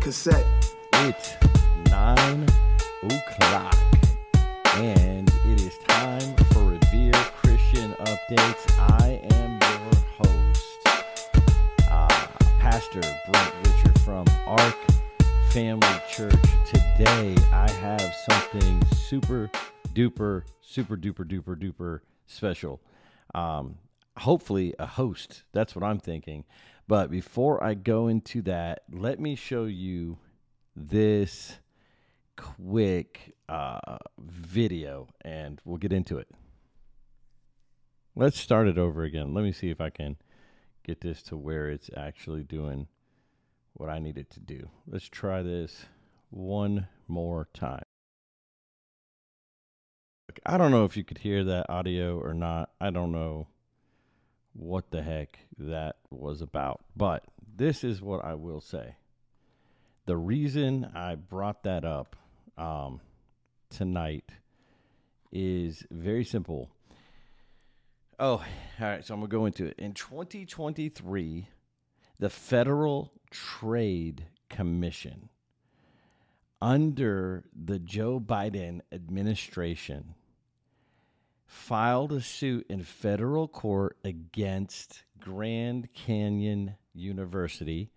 cassette. It's 9 o'clock, and it is time for Revere Christian Updates. I am your host, Pastor Brent Richard from Ark Family Church. Today, I have something super duper special. Hopefully a host. That's what I'm thinking. But before I go into that, let me show you this quick video, and we'll get into it. Let's start it over again. Let me see if I can get this to where it's actually doing what I need it to do. Let's try this one more time. I don't know if you could hear that audio or not. I don't know what the heck that was about, but this is what I will say. The reason I brought that up tonight is very simple. Oh, all right, so I'm going to go into it. In 2023, the Federal Trade Commission, under the Joe Biden administration, filed a suit in federal court against Grand Canyon University,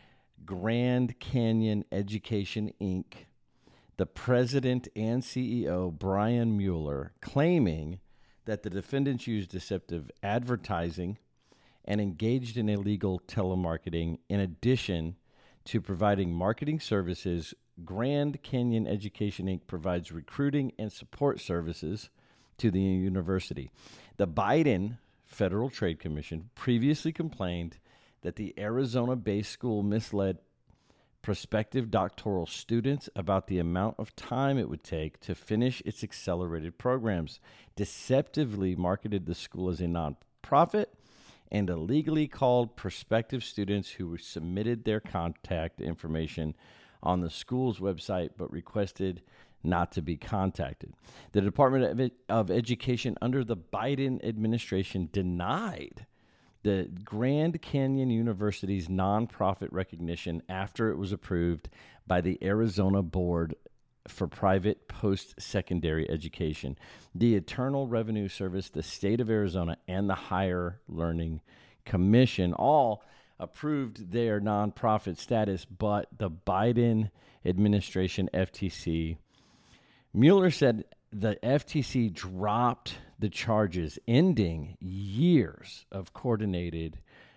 Grand Canyon Education, Inc., the president and CEO, Brian Mueller, claiming that the defendants used deceptive advertising and engaged in illegal telemarketing. In addition to providing marketing services, Grand Canyon Education, Inc. provides recruiting and support services to the university. The Biden Federal Trade Commission previously complained that the Arizona-based school misled prospective doctoral students about the amount of time it would take to finish its accelerated programs, deceptively marketed the school as a nonprofit, and illegally called prospective students who submitted their contact information on the school's website but requested not to be contacted. The Department of Education under the Biden administration denied the Grand Canyon University's nonprofit recognition after it was approved by the Arizona Board for Private Post-Secondary Education, the Internal Revenue Service, the state of Arizona, and the Higher Learning Commission all approved their nonprofit status, but the Biden administration, FTC, Mueller said the FTC dropped the charges, ending years of coordinated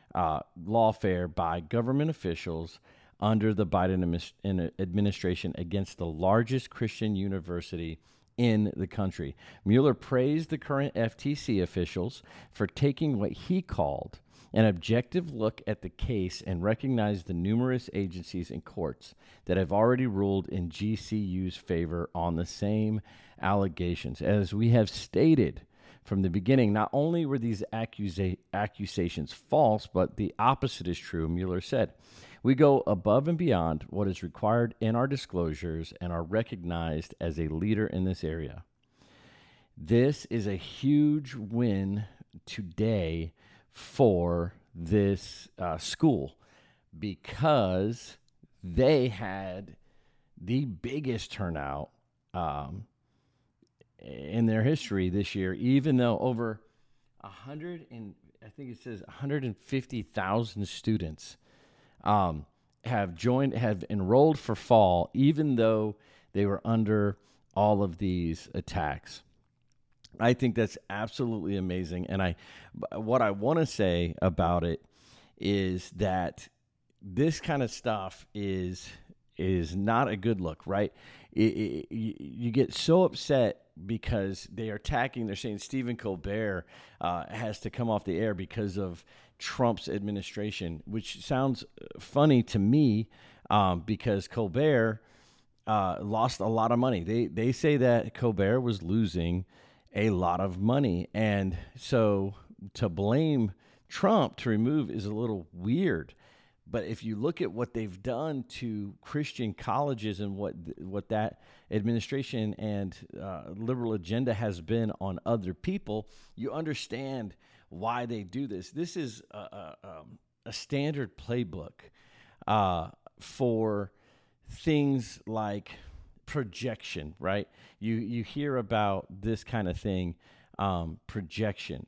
lawfare by government officials under the Biden administration against the largest Christian university in the country. Mueller praised the current FTC officials for taking what he called an objective look at the case and recognized the numerous agencies and courts that have already ruled in GCU's favor on the same allegations. As we have stated from the beginning, not only were these accusations false, but the opposite is true, Mueller said. We go above and beyond what is required in our disclosures and are recognized as a leader in this area. This is a huge win today for this school because they had the biggest turnout in their history this year, even though over 150,000 students have enrolled for fall, even though they were under all of these attacks. I think that's absolutely amazing. And what I want to say about it is that this kind of stuff is not a good look, right? You get so upset because they are attacking. They're saying Stephen Colbert has to come off the air because of Trump's administration, which sounds funny to me because Colbert lost a lot of money. They say that Colbert was losing a lot of money. And so to blame Trump to remove is a little weird. But if you look at what they've done to Christian colleges and what that administration and liberal agenda has been on other people, you understand why they do this. This is a standard playbook for things like projection, right? You hear about this kind of thing, projection,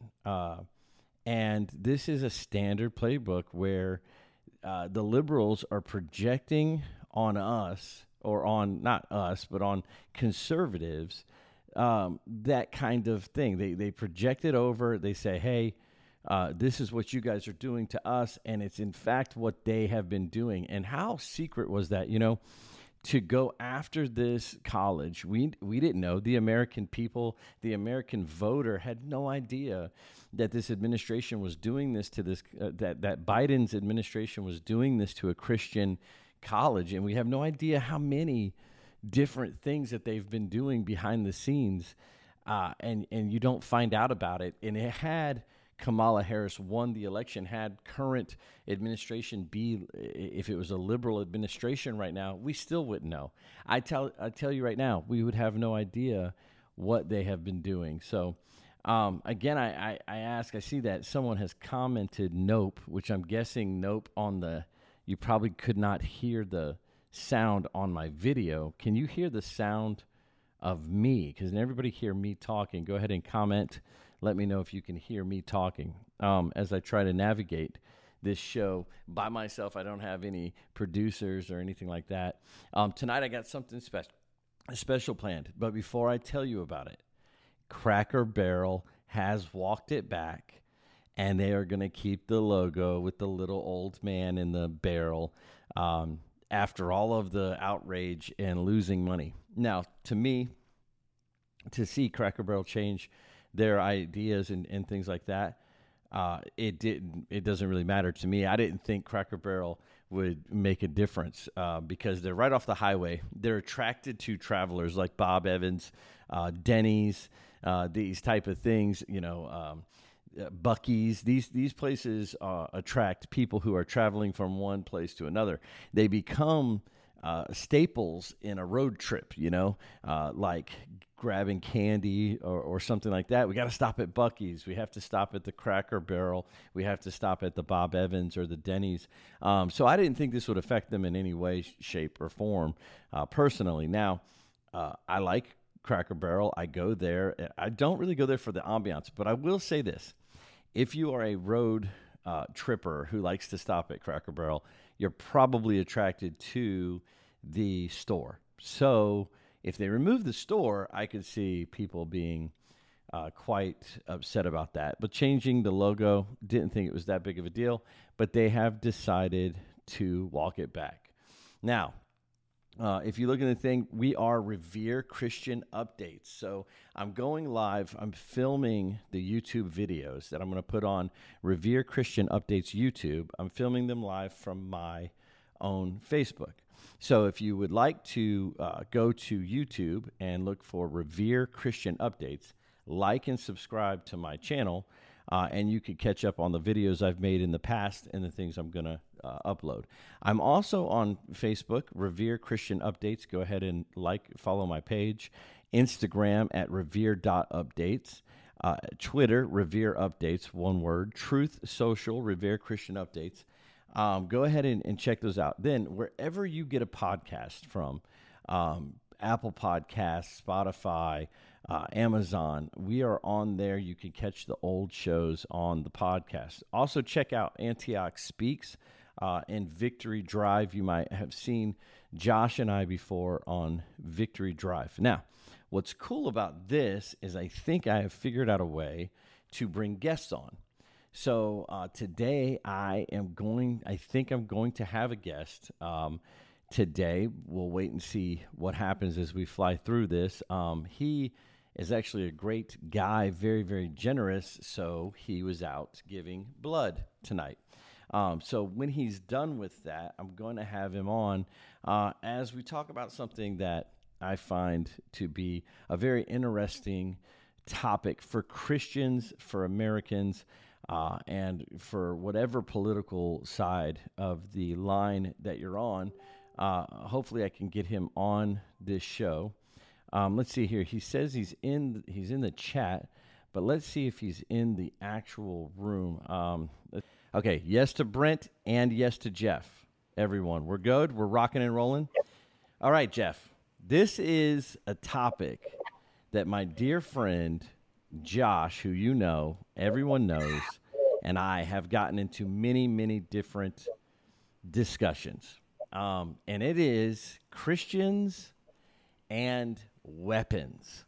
and this is a standard playbook where the liberals are projecting on us, or on not us, but on conservatives, that kind of thing. They project it over. They say, hey, this is what you guys are doing to us. And it's in fact what they have been doing. And how secret was that? To go after this college, we didn't know. The American people, the American voter had no idea that this administration was doing this to this, that Biden's administration was doing this to a Christian college. And we have no idea how many different things that they've been doing behind the scenes. And you don't find out about it. And it had Kamala Harris won the election, had current administration be, if it was a liberal administration right now, we still wouldn't know. I tell you right now, we would have no idea what they have been doing. So, again, I ask, I see that someone has commented nope, which I'm guessing nope on you probably could not hear the sound on my video. Can you hear the sound of me? Because everybody hear me talking. Go ahead and comment. Let me know if you can hear me talking as I try to navigate this show by myself. I don't have any producers or anything like that. Tonight I got something special planned. But before I tell you about it, Cracker Barrel has walked it back, and they are going to keep the logo with the little old man in the barrel after all of the outrage and losing money. Now, to me, to see Cracker Barrel change their ideas and things like that, it doesn't really matter to me. I didn't think Cracker Barrel would make a difference because they're right off the highway. They're attracted to travelers like Bob Evans, Denny's, these type of things, Buc-ee's. These places attract people who are traveling from one place to another. They become staples in a road trip, like grabbing candy or something like that. We got to stop at Buc-ee's. We have to stop at the Cracker Barrel. We have to stop at the Bob Evans or the Denny's. So I didn't think this would affect them in any way, shape, or form personally. Now, I like Cracker Barrel. I go there. I don't really go there for the ambiance, but I will say this. If you are a road tripper who likes to stop at Cracker Barrel, you're probably attracted to the store. So if they remove the store, I could see people being quite upset about that. But changing the logo, didn't think it was that big of a deal, but they have decided to walk it back. Now, if you look at the thing, we are Revere Christian Updates. So I'm going live. I'm filming the YouTube videos that I'm going to put on Revere Christian Updates YouTube. I'm filming them live from my own Facebook. So if you would like to go to YouTube and look for Revere Christian Updates, like and subscribe to my channel, and you could catch up on the videos I've made in the past and the things I'm going to upload. I'm also on Facebook, Revere Christian Updates. Go ahead and follow my page. Instagram at revere.updates. Twitter, Revere Updates, one word. Truth Social, Revere Christian Updates. Go ahead and check those out. Then wherever you get a podcast from, Apple Podcasts, Spotify, Amazon, we are on there. You can catch the old shows on the podcast. Also check out Antioch Speaks and Victory Drive. You might have seen Josh and I before on Victory Drive. Now, what's cool about this is I think I have figured out a way to bring guests on. So today I think I'm going to have a guest today. We'll wait and see what happens as we fly through this. He is actually a great guy, very, very generous. So he was out giving blood tonight. So when he's done with that, I'm going to have him on as we talk about something that I find to be a very interesting topic for Christians, for Americans, and for whatever political side of the line that you're on. Hopefully I can get him on this show. Let's see here. He says he's in the chat, but let's see if he's in the actual room. Okay, yes to Brent and yes to Jeff. Everyone, we're good. We're rocking and rolling. All right, Jeff. This is a topic that my dear friend Josh, who you know, everyone knows, and I have gotten into many, many different discussions. And it is Christians and weapons.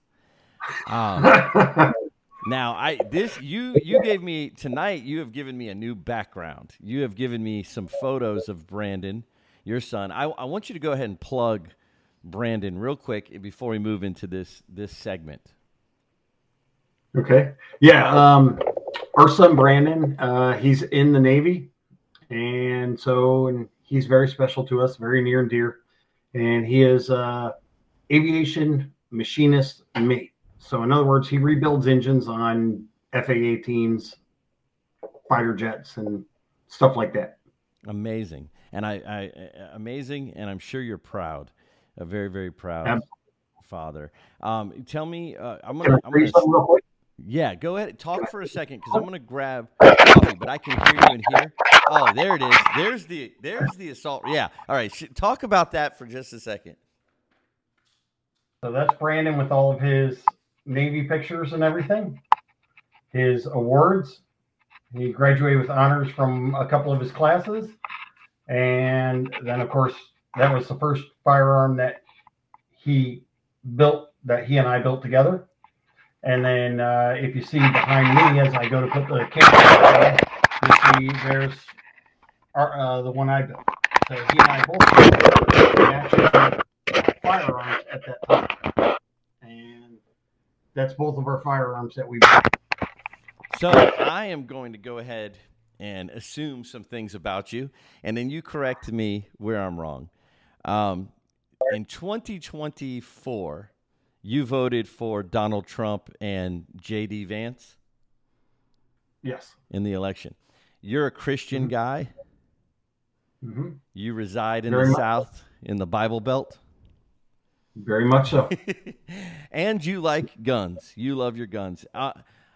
Now, you gave me tonight. You have given me a new background. You have given me some photos of Brandon, your son. I want you to go ahead and plug Brandon real quick before we move into this segment. Okay. Yeah. Our son Brandon, he's in the Navy, and he's very special to us, very near and dear. And he is aviation machinist mate. So in other words, he rebuilds engines on FA-18s, fighter jets, and stuff like that. Amazing, and amazing, and I'm sure you're proud, a very, very proud father. Tell me, I'm gonna something real quick? Yeah, go ahead. Talk for a second because I'm going to grab coffee, but I can hear you in here. Oh, there it is. There's the assault. Yeah. All right. Talk about that for just a second. So that's Brandon with all of his Navy pictures and everything. His awards. He graduated with honors from a couple of his classes. And then, of course, that was the first firearm that he built, that he and I built together. And then if you see behind me as I go to put the camera on, you see there's the one I built. So he and I both matched firearms at that time. And that's both of our firearms that we built. So I am going to go ahead and assume some things about you, and then you correct me where I'm wrong. In 2024... you voted for Donald Trump and J.D. Vance? Yes. In the election. You're a Christian guy? Mm-hmm. You reside in the South, in the Bible Belt? Very much so. And you like guns. You love your guns. I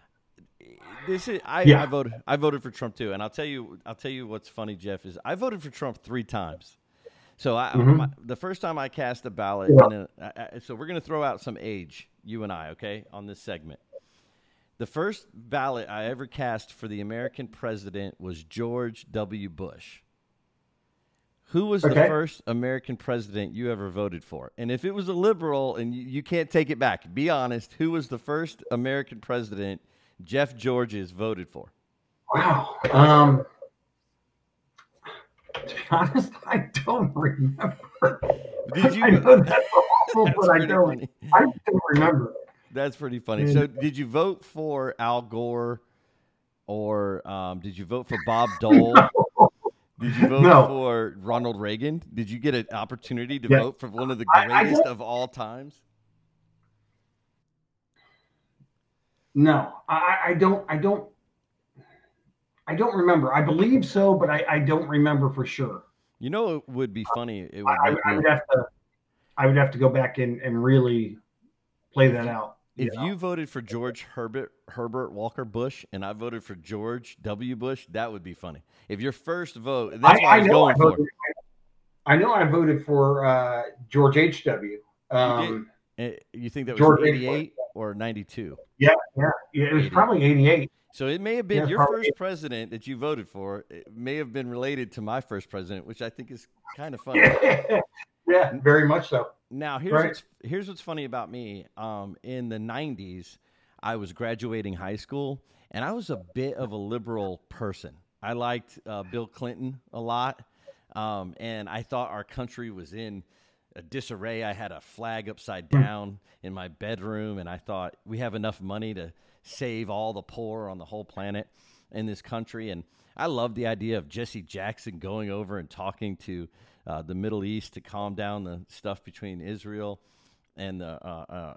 voted for Trump too, and I'll tell you what's funny, Jeff, is I voted for Trump 3 times. So the first time I cast a ballot, so we're going to throw out some age, you and I, okay, on this segment. The first ballot I ever cast for the American president was George W. Bush. Who was the first American president you ever voted for? And if it was a liberal, and you can't take it back, be honest, who was the first American president Jeff Georges voted for? Wow. To be honest, I don't remember. Did you? I know that's awful, but I don't remember. That's pretty funny. So, did you vote for Al Gore, or did you vote for Bob Dole? No. Did you vote for Ronald Reagan? Did you get an opportunity to vote for one of the greatest of all times? No, I don't remember. I believe so, but I don't remember for sure. You know, it would be funny. I would have to go back and really play that out. If you voted for George Herbert Walker Bush and I voted for George W. Bush, that would be funny. If your first vote, that's what I was going for. I know I voted for George H.W. You think that was 88 or 92? Yeah, it was probably 88. So it may have been your first president that you voted for. It may have been related to my first president, which I think is kind of funny. Yeah, very much so. Now, here's what's funny about me. In the 90s, I was graduating high school, and I was a bit of a liberal person. I liked Bill Clinton a lot, and I thought our country was in a disarray. I had a flag upside down in my bedroom, and I thought we have enough money to save all the poor on the whole planet in this country. And I love the idea of Jesse Jackson going over and talking to the Middle East to calm down the stuff between Israel and the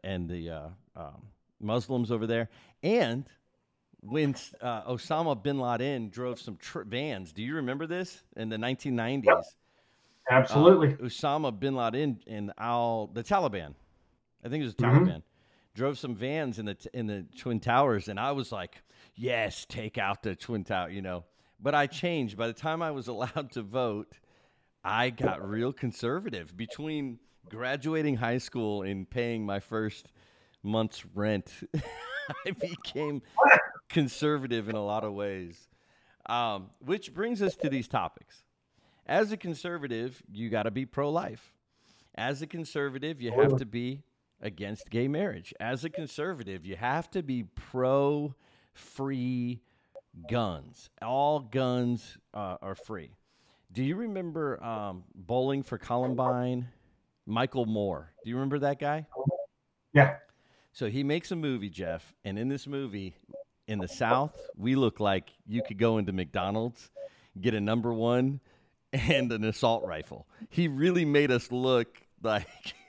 Muslims over there. And when Osama bin Laden drove some vans, do you remember this in the 1990s? Yep. Absolutely. Osama bin Laden and the Taliban, I think it was the Taliban, drove some vans in the Twin Towers, and I was like, yes, take out the Twin Tower, But I changed. By the time I was allowed to vote, I got real conservative between graduating high school and paying my first month's rent. I became conservative in a lot of ways. Which brings us to these topics. As a conservative, you got to be pro life. As a conservative, you have to be against gay marriage. As a conservative, you have to be pro free guns. All guns are free. Do you remember Bowling for Columbine? Michael Moore. Do you remember that guy? Yeah. So he makes a movie, Jeff, and in this movie, in the South, we look like you could go into McDonald's, get a number one, and an assault rifle. He really made us look like.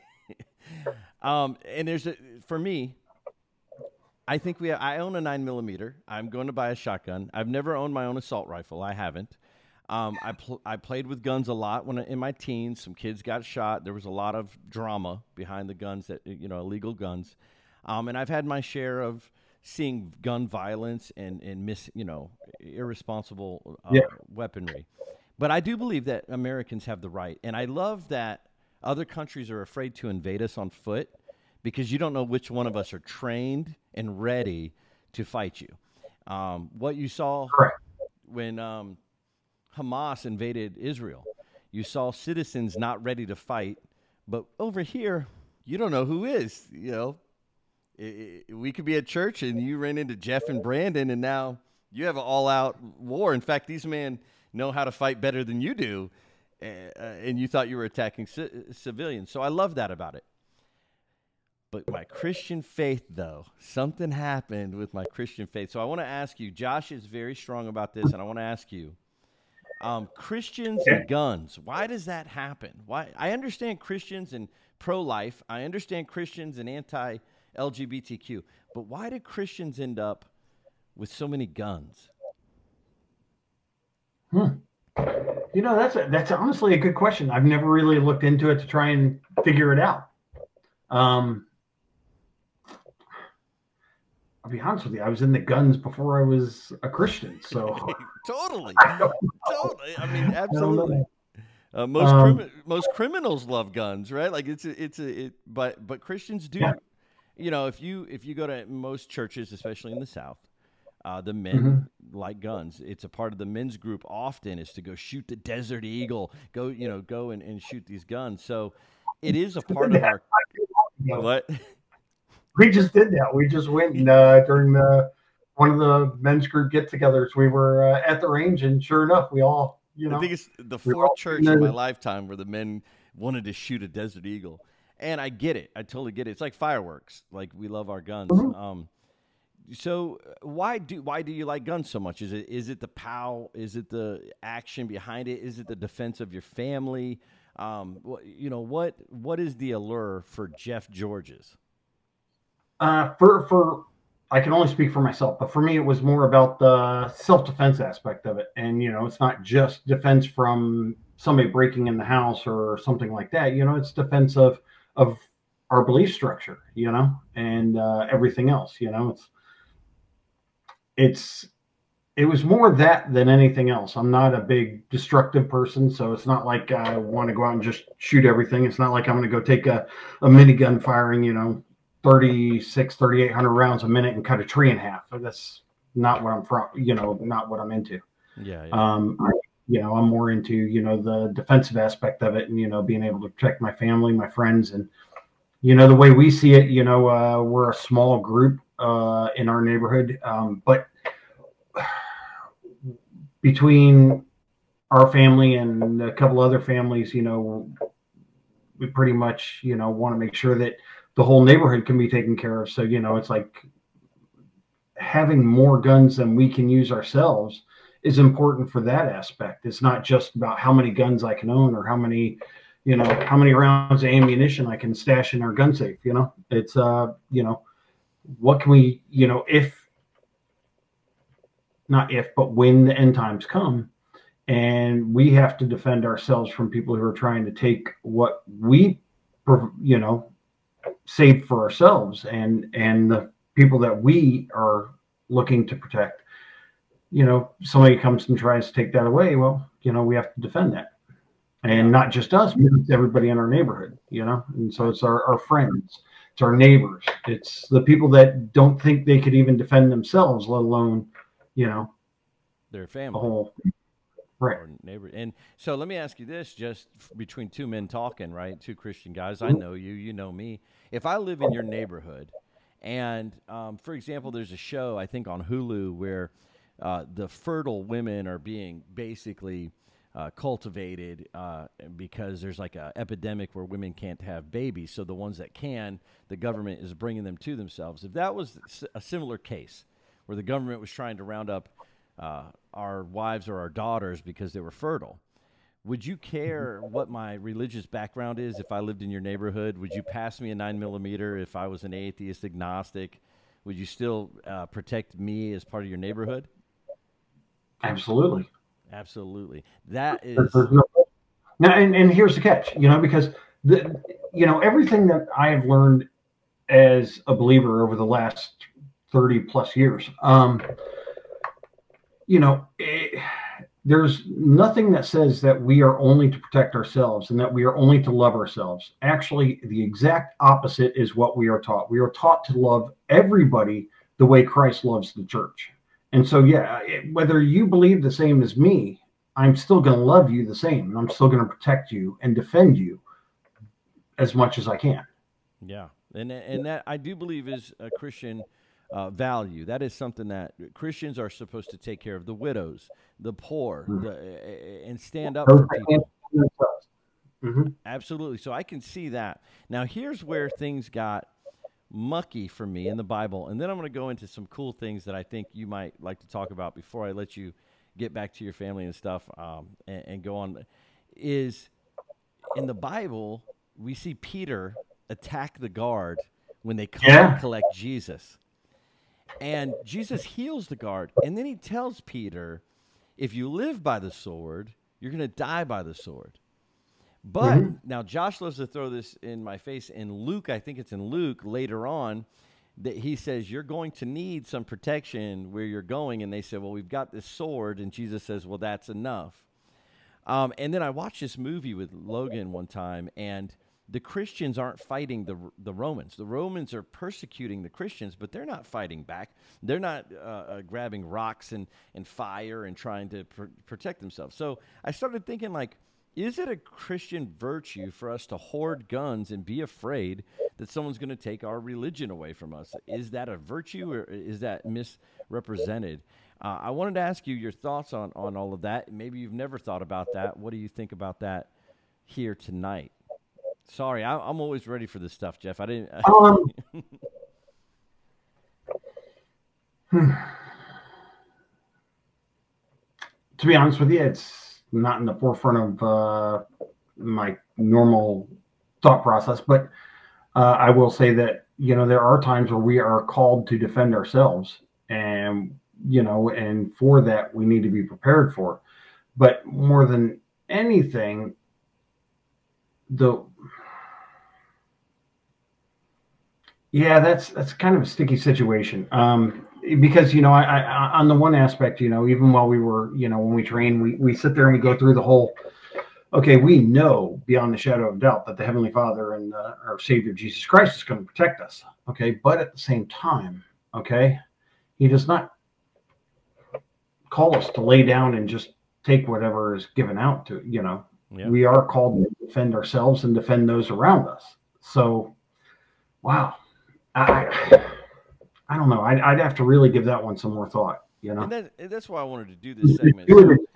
And for me, I think I own a 9mm. I'm going to buy a shotgun. I've never owned my own assault rifle. I haven't. I played with guns a lot in my teens. Some kids got shot. There was a lot of drama behind the guns illegal guns. And I've had my share of seeing gun violence and irresponsible weaponry. But I do believe that Americans have the right. And I love that other countries are afraid to invade us on foot because you don't know which one of us are trained and ready to fight you. What you saw when Hamas invaded Israel, you saw citizens not ready to fight. But over here, you don't know who is, we could be at church and you ran into Jeff and Brandon and now you have an all-out war. In fact, these men know how to fight better than you do, and you thought you were attacking civilians. So I love that about it. But my Christian faith, though, something happened with my Christian faith. So I want to ask you, Josh is very strong about this, and I want to ask you, Christians and guns, why does that happen? Why? I understand Christians and pro-life. I understand Christians and anti-LGBTQ. But why do Christians end up with so many guns? That's honestly a good question. I've never really looked into it to try and figure it out. I'll be honest with you. I was in the guns before I was a Christian, so totally. I mean, absolutely. Most criminals love guns, right? Like but Christians do. Yeah. If you go to most churches, especially in the South, the men like guns. It's a part of the men's group often is to go shoot the Desert Eagle, go and shoot these guns. So it is a part of our what? We just did that. We just went during one of the men's group get-togethers. We were at the range, and sure enough, we all, I think it's the fourth church in my lifetime where the men wanted to shoot a Desert Eagle, and I get it. I totally get it. It's like fireworks. Like we love our guns. So why do you like guns so much? Is it the POW? Is it the action behind it? Is it the defense of your family? What is the allure for Jeff Georges? For I can only speak for myself, but for me, it was more about the self-defense aspect of it. And, it's not just defense from somebody breaking in the house or something like that. It's defense of our belief structure, and everything else, it was more that than anything else. I'm not a big destructive person, so it's not like I want to go out and just shoot everything. It's not like I'm going to go take a minigun firing, 3,800 rounds a minute and cut a tree in half. That's not what I'm from, not what I'm into. Yeah. I'm more into, the defensive aspect of it and, being able to protect my family, my friends. And, the way we see it, we're a small group in our neighborhood. But between our family and a couple other families, we pretty much, want to make sure that the whole neighborhood can be taken care of. So, it's like having more guns than we can use ourselves is important for that aspect. It's not just about how many guns I can own or how many rounds of ammunition I can stash in our gun safe. It's, what can we, but when the end times come and we have to defend ourselves from people who are trying to take what we, saved for ourselves and the people that we are looking to protect, somebody comes and tries to take that away. Well, we have to defend that. And not just us, but it's everybody in our neighborhood, And so it's our friends, it's our neighbors, it's the people that don't think they could even defend themselves, let alone, their the family whole right. or neighbor. And so let me ask you this, just between two men talking, right? Two Christian guys. I know you, you know me. If I live in your neighborhood, and for example, there's a show I think on Hulu where the fertile women are being basically cultivated because there's like an epidemic where women can't have babies. So the ones that can, the government is bringing them to themselves. If that was a similar case where the government was trying to round up our wives or our daughters because they were fertile, would you care what my religious background is if I lived in your neighborhood? Would you pass me a 9mm if I was an atheist, agnostic? Would you still protect me as part of your neighborhood? Absolutely. Absolutely. That There's is, no, now, and here's the catch, because everything that I have learned as a believer over the last 30 plus years, there's nothing that says that we are only to protect ourselves and that we are only to love ourselves. Actually, the exact opposite is what we are taught. We are taught to love everybody the way Christ loves the church. And so, yeah, whether you believe the same as me, I'm still going to love you the same. And I'm still going to protect you and defend you as much as I can. yeah. And that I do believe is a Christian value. That is something that Christians are supposed to take care of: the widows, the poor, and stand up for people. Mm-hmm. Absolutely. So I can see that. Now, here's where things got mucky for me in the Bible, and then I'm going to go into some cool things that I think you might like to talk about before I let you get back to your family and stuff, and go on. Is in the Bible we see Peter attack the guard when they come to collect Jesus. And Jesus heals the guard. And then he tells Peter, if you live by the sword, you're going to die by the sword. But now Josh loves to throw this in my face. In Luke, I think it's in Luke later on, that he says, you're going to need some protection where you're going. And they said, well, we've got this sword. And Jesus says, well, that's enough. And then I watched this movie with Logan one time, and the Christians aren't fighting the Romans. The Romans are persecuting the Christians, but they're not fighting back. They're not grabbing rocks and fire and trying to protect themselves. So I started thinking, like, is it a Christian virtue for us to hoard guns and be afraid that someone's going to take our religion away from us? Is that a virtue, or is that misrepresented? I wanted to ask you your thoughts on all of that. Maybe you've never thought about that. What do you think about that here tonight? Sorry, I'm always ready for this stuff, Jeff. I didn't. To be honest with you, it's not in the forefront of my normal thought process, but I will say that there are times where we are called to defend ourselves, and and for that we need to be prepared for. But more than anything, that's kind of a sticky situation. Because I on the one aspect, even while we were, when we train, we sit there and we go through the whole. Okay, we know beyond the shadow of doubt that the Heavenly Father and our Savior Jesus Christ is going to protect us. Okay, but at the same time, okay, He does not call us to lay down and just take whatever is given out to. Yep. We are called to defend ourselves and defend those around us. So, wow. I don't know. I'd have to really give that one some more thought. And that's why I wanted to do this segment.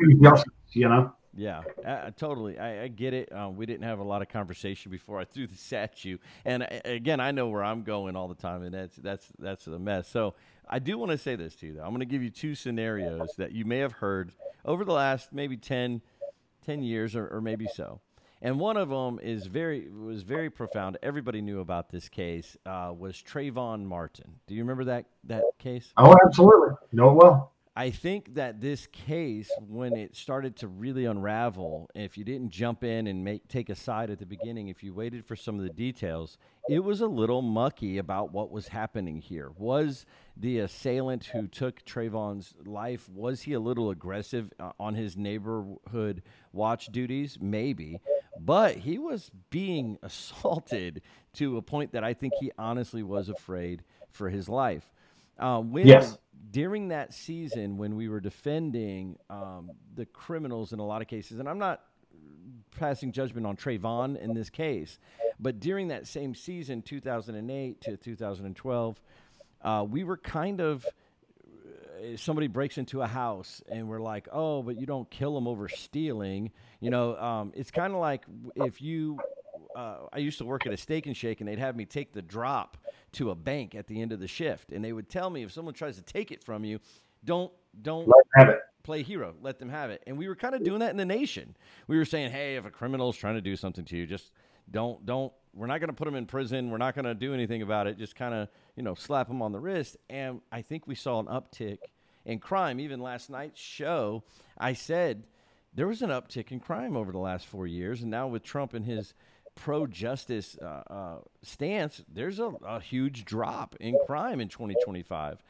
Yeah, totally. I get it. We didn't have a lot of conversation before I threw this at you. And again, I know where I'm going all the time, and that's a mess. So I do want to say this to you, though. I'm going to give you two scenarios that you may have heard over the last maybe 10 years or maybe so. And one of them was very profound. Everybody knew about this case. Was Trayvon Martin. Do you remember that case? Oh, absolutely. Know it well. I think that this case, when it started to really unravel, if you didn't jump in and take a side at the beginning, if you waited for some of the details, it was a little mucky about what was happening here. Was the assailant who took Trayvon's life, was he a little aggressive on his neighborhood watch duties? Maybe. But he was being assaulted to a point that I think he honestly was afraid for his life. Yes. During that season, when we were defending the criminals in a lot of cases, and I'm not passing judgment on Trayvon in this case, but during that same season, 2008 to 2012, we were kind of somebody breaks into a house and we're like, oh, but you don't kill them over stealing. It's kind of like if you I used to work at a Steak and Shake, and they'd have me take the drop to a bank at the end of the shift, and they would tell me if someone tries to take it from you, don't Have it. play hero, let them have it. And we were kind of doing that in the nation. We were saying, hey, if a criminal is trying to do something to you, just don't. We're not going to put them in prison. We're not going to do anything about it. Just kind of slap them on the wrist. And I think we saw an uptick in crime. Even last night's show, I said there was an uptick in crime over the last 4 years, and now with Trump and his pro-justice stance, there's a huge drop in crime in 2025.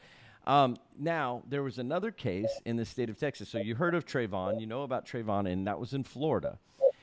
Now, there was another case in the state of Texas. So you heard of Trayvon, you know about Trayvon, and that was in Florida.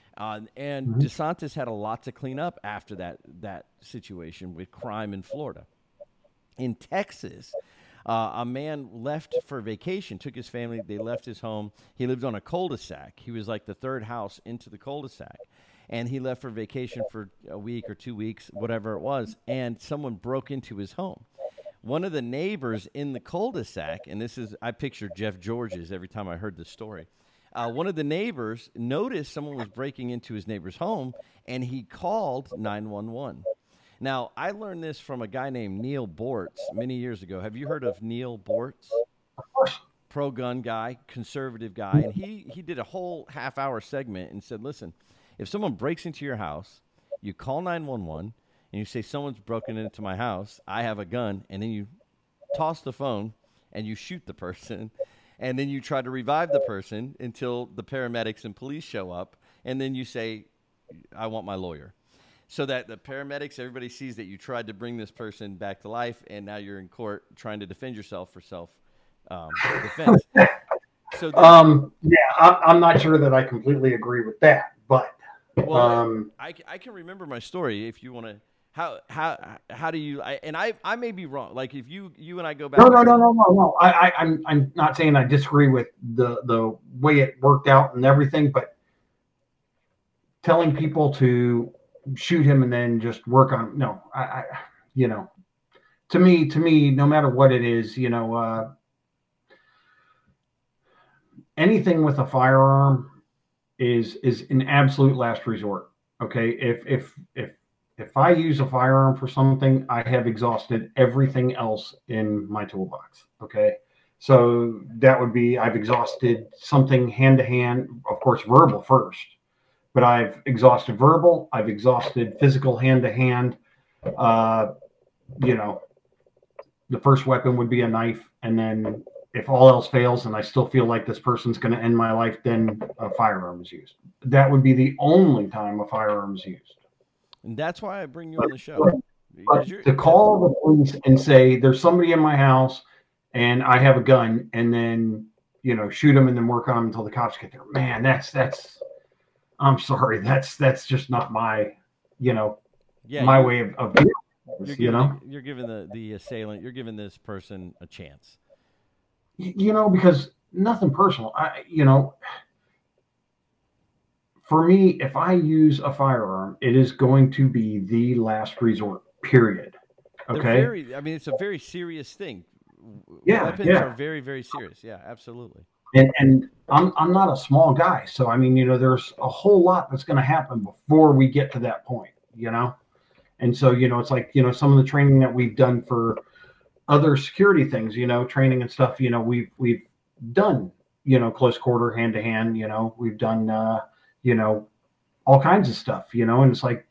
And DeSantis had a lot to clean up after that situation with crime in Florida. In Texas, a man left for vacation, took his family, they left his home. He lived on a cul-de-sac. He was like the third house into the cul-de-sac. And he left for vacation for a week or 2 weeks, whatever it was, and someone broke into his home. One of the neighbors in the cul-de-sac, and I picture Jeff George's every time I heard this story. One of the neighbors noticed someone was breaking into his neighbor's home, and he called 911. Now, I learned this from a guy named Neil Bortz many years ago. Have you heard of Neil Bortz? Of course. Pro-gun guy, conservative guy, and he did a whole half-hour segment and said, listen, if someone breaks into your house, you call 911, and you say, someone's broken into my house, I have a gun, and then you toss the phone, and you shoot the person, and then you try to revive the person until the paramedics and police show up, and then you say, I want my lawyer. So that the paramedics, everybody sees that you tried to bring this person back to life, and now you're in court trying to defend yourself for self-defense. So I'm not sure that I completely agree with that, but I can remember my story if you want to. How do you? I may be wrong. Like if you and I go back. No. I'm not saying I disagree with the way it worked out and everything, but telling people to shoot him and then just work on to me, no matter what it is, anything with a firearm is an absolute last resort. Okay. If I use a firearm for something, I have exhausted everything else in my toolbox. Okay. So that would be, I've exhausted something hand to hand, of course, verbal first, but I've exhausted verbal, I've exhausted physical hand to hand. The first weapon would be a knife. And then if all else fails and I still feel like this person's going to end my life, then a firearm is used. That would be the only time a firearm is used. And that's why I bring you on the show. But to call the police and say, there's somebody in my house and I have a gun, and then, shoot them and then work on them until the cops get there. Man, that's, I'm sorry. That's just not my, my way of doing this, You're giving the assailant, you're giving this person a chance. Because nothing personal. For me, if I use a firearm, it is going to be the last resort, period. Okay. It's a very serious thing. Yeah. Weapons are very, very serious. Yeah, absolutely. And I'm not a small guy. So, there's a whole lot that's going to happen before we get to that point, And so, it's like, some of the training that we've done for other security things, training and stuff, we've done, close quarter, hand to hand, we've done, all kinds of stuff, and it's like,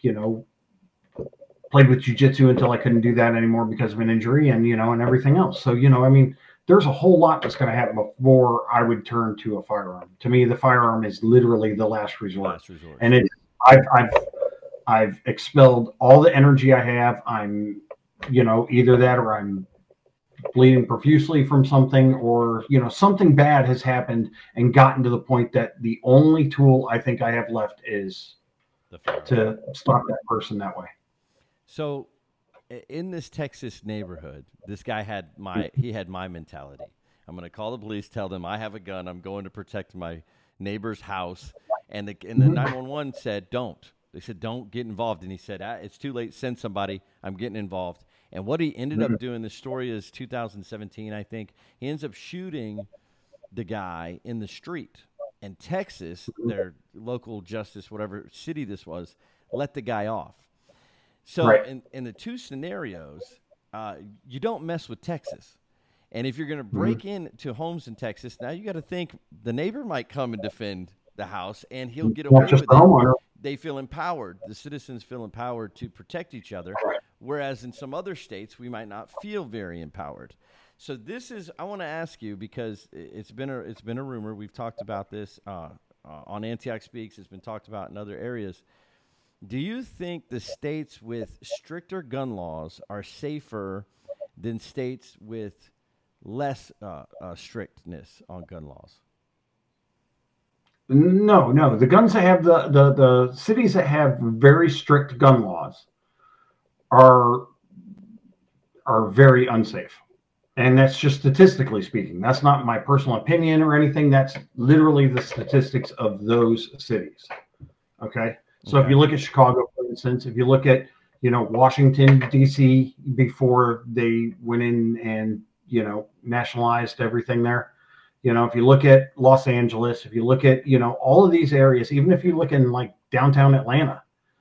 played with jiu-jitsu until I couldn't do that anymore because of an injury and, and everything else. So, there's a whole lot that's going to happen before I would turn to a firearm. To me, the firearm is literally the last resort, Last resort. and it. I've expelled all the energy I have. I'm, either that or I'm bleeding profusely from something, or something bad has happened and gotten to the point that the only tool I think I have left is to stop that person that way. So in this Texas neighborhood, this guy had my mentality. I'm going to call the police, tell them I have a gun. I'm going to protect my neighbor's house. And the 911 said, don't. They said, don't get involved. And he said, it's too late. Send somebody. I'm getting involved. And what he ended up doing, the story is 2017, I think. He ends up shooting the guy in the street. And Texas, their local justice, whatever city this was, let the guy off. So in the two scenarios, you don't mess with Texas. And if you're going to break into homes in Texas, now you got to think the neighbor might come and defend the house, and he'll get away with it. They feel empowered. The citizens feel empowered to protect each other, whereas in some other states, we might not feel very empowered. So this is, I want to ask you, because it's been a rumor. We've talked about this on Antioch Speaks. It's been talked about in other areas. Do you think the states with stricter gun laws are safer than states with less strictness on gun laws? No. The guns that have the cities that have very strict gun laws are very unsafe. And that's just statistically speaking. That's not my personal opinion or anything. That's literally the statistics of those cities. Okay. So if you look at Chicago, for instance, if you look at, Washington, D.C., before they went in and, nationalized everything there, if you look at Los Angeles, if you look at, all of these areas, even if you look in like downtown Atlanta,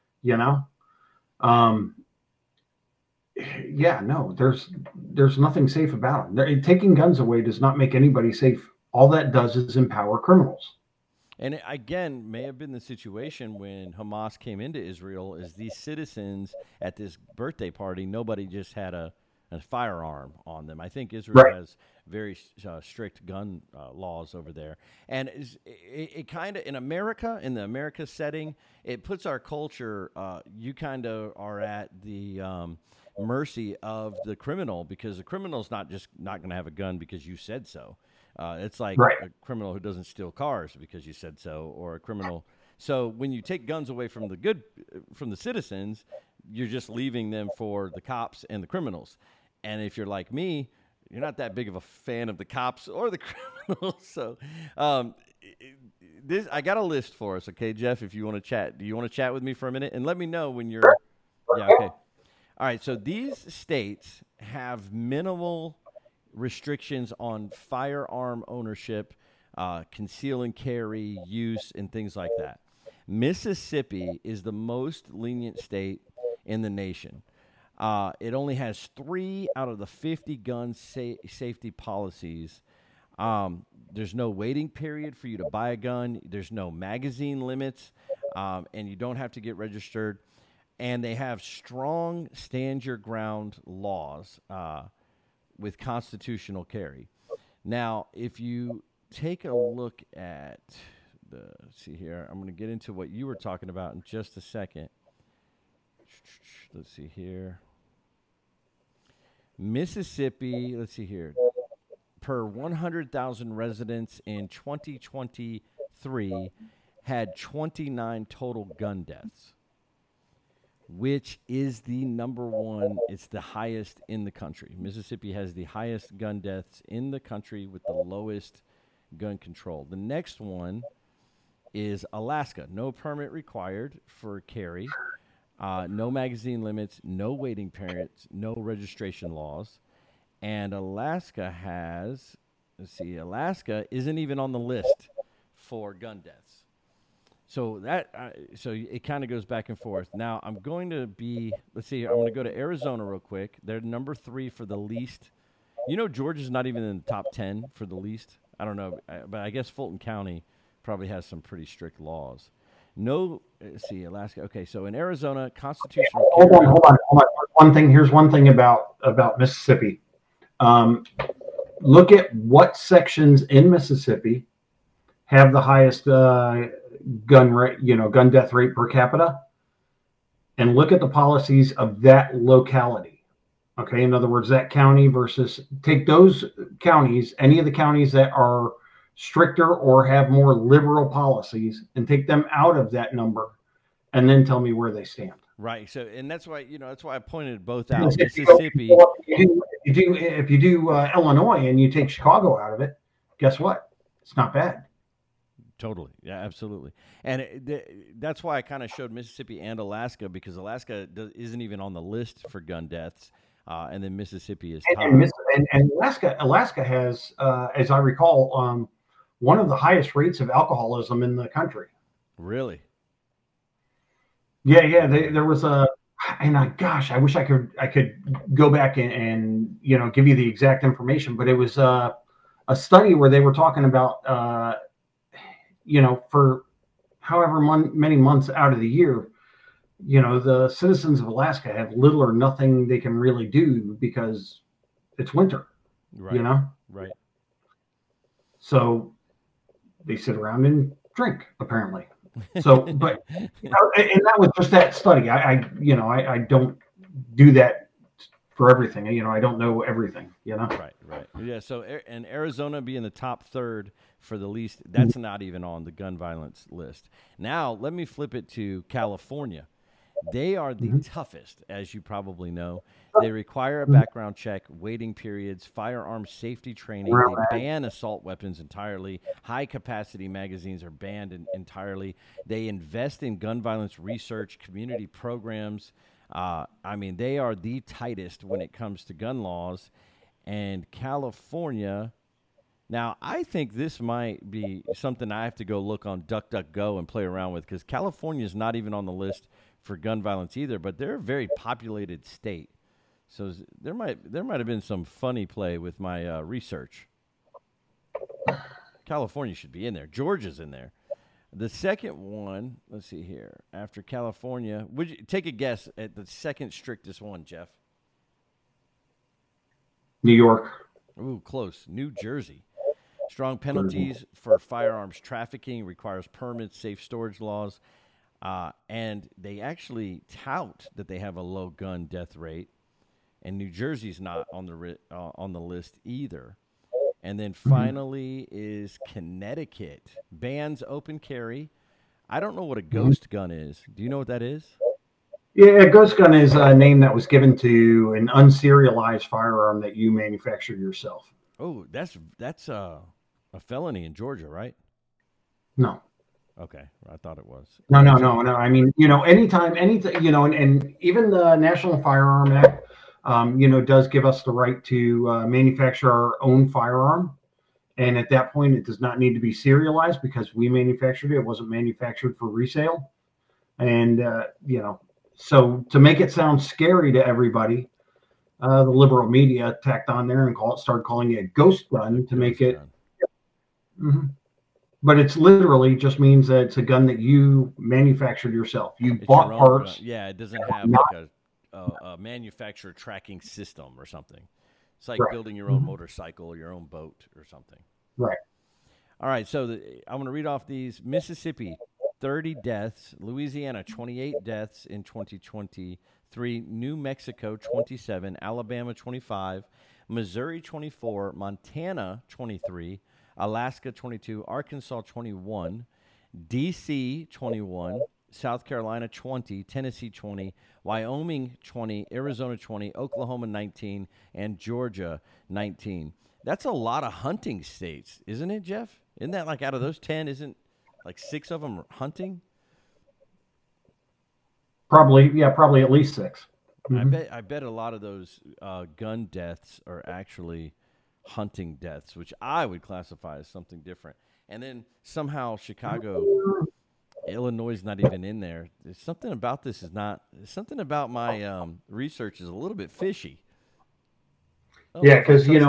there's nothing safe about them. Taking guns away does not make anybody safe. All that does is empower criminals. And it, again, may have been the situation when Hamas came into Israel, is these citizens at this birthday party, nobody just had a firearm on them. I think Israel has very strict gun laws over there. And it kind of, in America, in the America setting, it puts our culture, you kind of are at the mercy of the criminal, because the criminal's not going to have a gun because you said so. It's like a criminal who doesn't steal cars because you said so, or a criminal. So when you take guns away from the citizens, you're just leaving them for the cops and the criminals. And if you're like me, you're not that big of a fan of the cops or the criminals. So I got a list for us, okay, Jeff, if you want to chat. Do you want to chat with me for a minute? And let me know when you're – yeah, okay. All right, so these states have minimal restrictions on firearm ownership, conceal and carry, use, and things like that. Mississippi is the most lenient state in the nation. It only has 3 out of the 50 gun safety policies. There's no waiting period for you to buy a gun. There's no magazine limits, and you don't have to get registered. And they have strong stand-your-ground laws with constitutional carry. Now, if you take a look at let's see here. I'm going to get into what you were talking about in just a second. Let's see here. Mississippi, let's see here. Per 100,000 residents in 2023 had 29 total gun deaths, which is the number one. It's the highest in the country. Mississippi has the highest gun deaths in the country with the lowest gun control. The next one is Alaska. No permit required for carry. No magazine limits, no waiting periods, no registration laws. And Alaska has, Alaska isn't even on the list for gun deaths. So so it kind of goes back and forth. Now I'm going to I'm going to go to Arizona real quick. They're number 3 for the least. Georgia's not even in the top 10 for the least. I don't know, but I guess Fulton County probably has some pretty strict laws. No, Alaska. Okay, so in Arizona, constitutional. Hold on. Here's one thing about Mississippi. look at what sections in Mississippi have the highest gun rate, gun death rate per capita, and look at the policies of that locality. Okay, in other words, that county versus take those counties, any of the counties that are stricter or have more liberal policies, and take them out of that number, and then tell me where they stand. Right. So, and that's why that's why I pointed both out. Because Mississippi. If you do Illinois and you take Chicago out of it, guess what? It's not bad. Totally. Yeah, absolutely. And that's why I kind of showed Mississippi and Alaska, because Alaska isn't even on the list for gun deaths. And then Mississippi is top. And Alaska has, as I recall, one of the highest rates of alcoholism in the country. Really? Yeah. There was I wish I could go back and give you the exact information, but it was a study where they were talking about for however many months out of the year, the citizens of Alaska have little or nothing they can really do because it's winter, right. Right. So they sit around and drink, apparently. So, but, and that was just that study. I don't do that for everything. I don't know everything, Right. Yeah. So, and Arizona being the top third for the least, that's not even on the gun violence list. Now, let me flip it to California. They are the toughest, as you probably know. They require a background check, waiting periods, firearm safety training. They ban assault weapons entirely. High-capacity magazines are banned entirely. They invest in gun violence research, community programs. They are the tightest when it comes to gun laws. And California, now I think this might be something I have to go look on DuckDuckGo and play around with, because California is not even on the list for gun violence either, but they're a very populated state. So there might have been some funny play with my research. California should be in there. Georgia's in there. The second one, let's see here. After California, would you take a guess at the second strictest one, Jeff? New York. Ooh, close. New Jersey. Strong penalties for firearms trafficking, requires permits, safe storage laws. And they actually tout that they have a low gun death rate, and New Jersey's not on the list either. And then finally is Connecticut. Bans open carry. I don't know what a ghost gun is. Do you know what that is? Yeah, a ghost gun is a name that was given to an unserialized firearm that you manufactured yourself. Oh, that's a felony in Georgia, right? No. Okay, I thought it was. No. I mean, anything, and even the National Firearm Act, does give us the right to manufacture our own firearm. And at that point, it does not need to be serialized because we manufactured it. It wasn't manufactured for resale. And, so to make it sound scary to everybody, the liberal media tacked on there and started calling it a ghost gun to make it. Mm-hmm. But it's literally just means that it's a gun that you manufactured yourself. You bought parts. Yeah, it doesn't have like a manufacturer tracking system or something. It's like building your own motorcycle or your own boat or something. Right. All right, so I'm going to read off these. Mississippi, 30 deaths. Louisiana, 28 deaths in 2023. New Mexico, 27. Alabama, 25. Missouri, 24. Montana, 23. Alaska, 22. Arkansas, 21. D.C., 21. South Carolina, 20. Tennessee, 20. Wyoming, 20. Arizona, 20. Oklahoma, 19. And Georgia, 19. That's a lot of hunting states, isn't it, Jeff? Isn't that like out of those 10, isn't like 6 of them hunting? Probably at least 6. Mm-hmm. I bet a lot of those gun deaths are actually hunting deaths, which I would classify as something different. And then somehow Chicago, Illinois is not even in there. There's something about this something about my research is a little bit fishy. Yeah, because even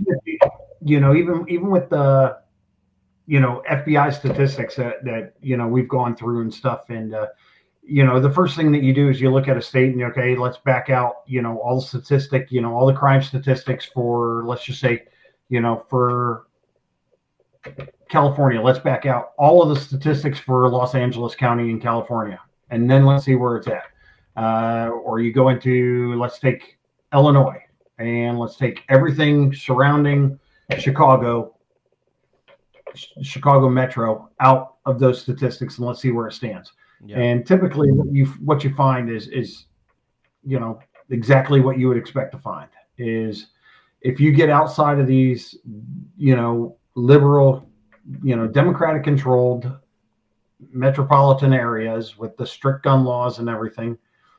with the FBI statistics that we've gone through and stuff, and the first thing that you do is you look at a state and let's back out all the all the crime statistics for, let's just say, For California, let's back out all of the statistics for Los Angeles County in California, and then let's see where it's at. Or you go into, let's take Illinois, and let's take everything surrounding Chicago Metro out of those statistics, and let's see where it stands. Yeah. And typically, what you find is exactly what you would expect to find is if you get outside of these liberal, Democratic controlled metropolitan areas with the strict gun laws and everything,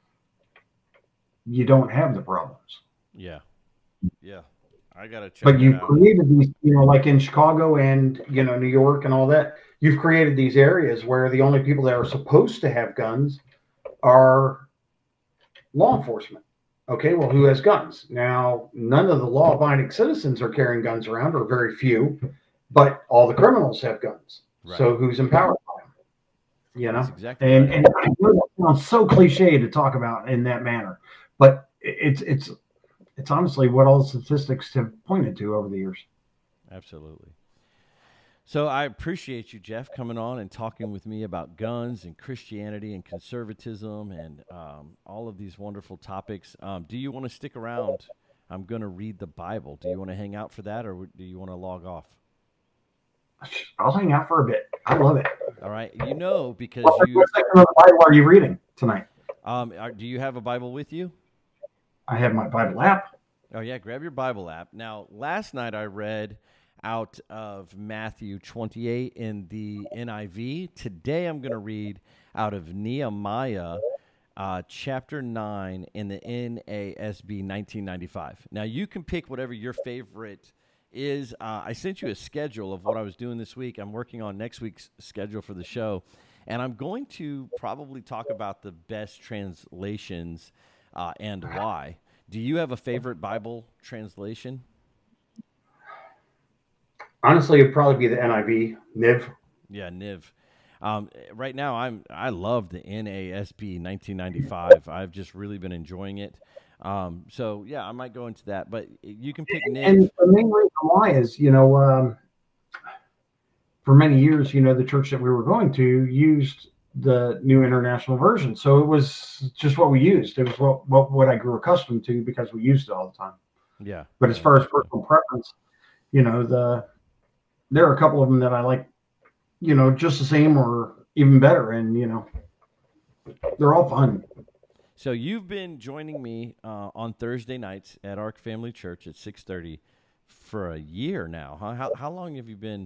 you don't have the problems. Yeah. I gotta check. But you've created these, like in Chicago and New York and all that. You've created these areas where the only people that are supposed to have guns are law enforcement. Okay, well, who has guns? Now, none of the law-abiding citizens are carrying guns around, or very few, but all the criminals have guns. Right. So who's empowered by them? That's exactly and right. And I know that sounds so cliche to talk about in that manner, but it's honestly what all the statistics have pointed to over the years. Absolutely. So I appreciate you, Jeff, coming on and talking with me about guns and Christianity and conservatism and all of these wonderful topics. Do you want to stick around? I'm going to read the Bible. Do you want to hang out for that, or do you want to log off? I'll hang out for a bit. I love it. All right. Because what section of the Bible are you reading tonight? Do you have a Bible with you? I have my Bible app. Oh, yeah. Grab your Bible app. Now, last night I read out of Matthew 28 in the NIV. Today I'm going to read out of Nehemiah chapter 9 in the NASB 1995. Now, you can pick whatever your favorite is. I sent you a schedule of what I was doing this week. I'm working on next week's schedule for the show, and I'm going to probably talk about the best translations and why. Do you have a favorite Bible translation? Honestly, it'd probably be the NIV, NIV. Yeah, NIV. Right now, I love the NASB 1995. I've just really been enjoying it. So yeah, I might go into that, but you can pick NIV. And the main reason why is, for many years, the church that we were going to used the New International Version, so it was just what we used. It was what I grew accustomed to because we used it all the time. Yeah. But as far as personal preference, there are a couple of them that I like, just the same or even better, and they're all fun. So you've been joining me on Thursday nights at Ark Family Church at 6:30 for a year now, huh? How long have you been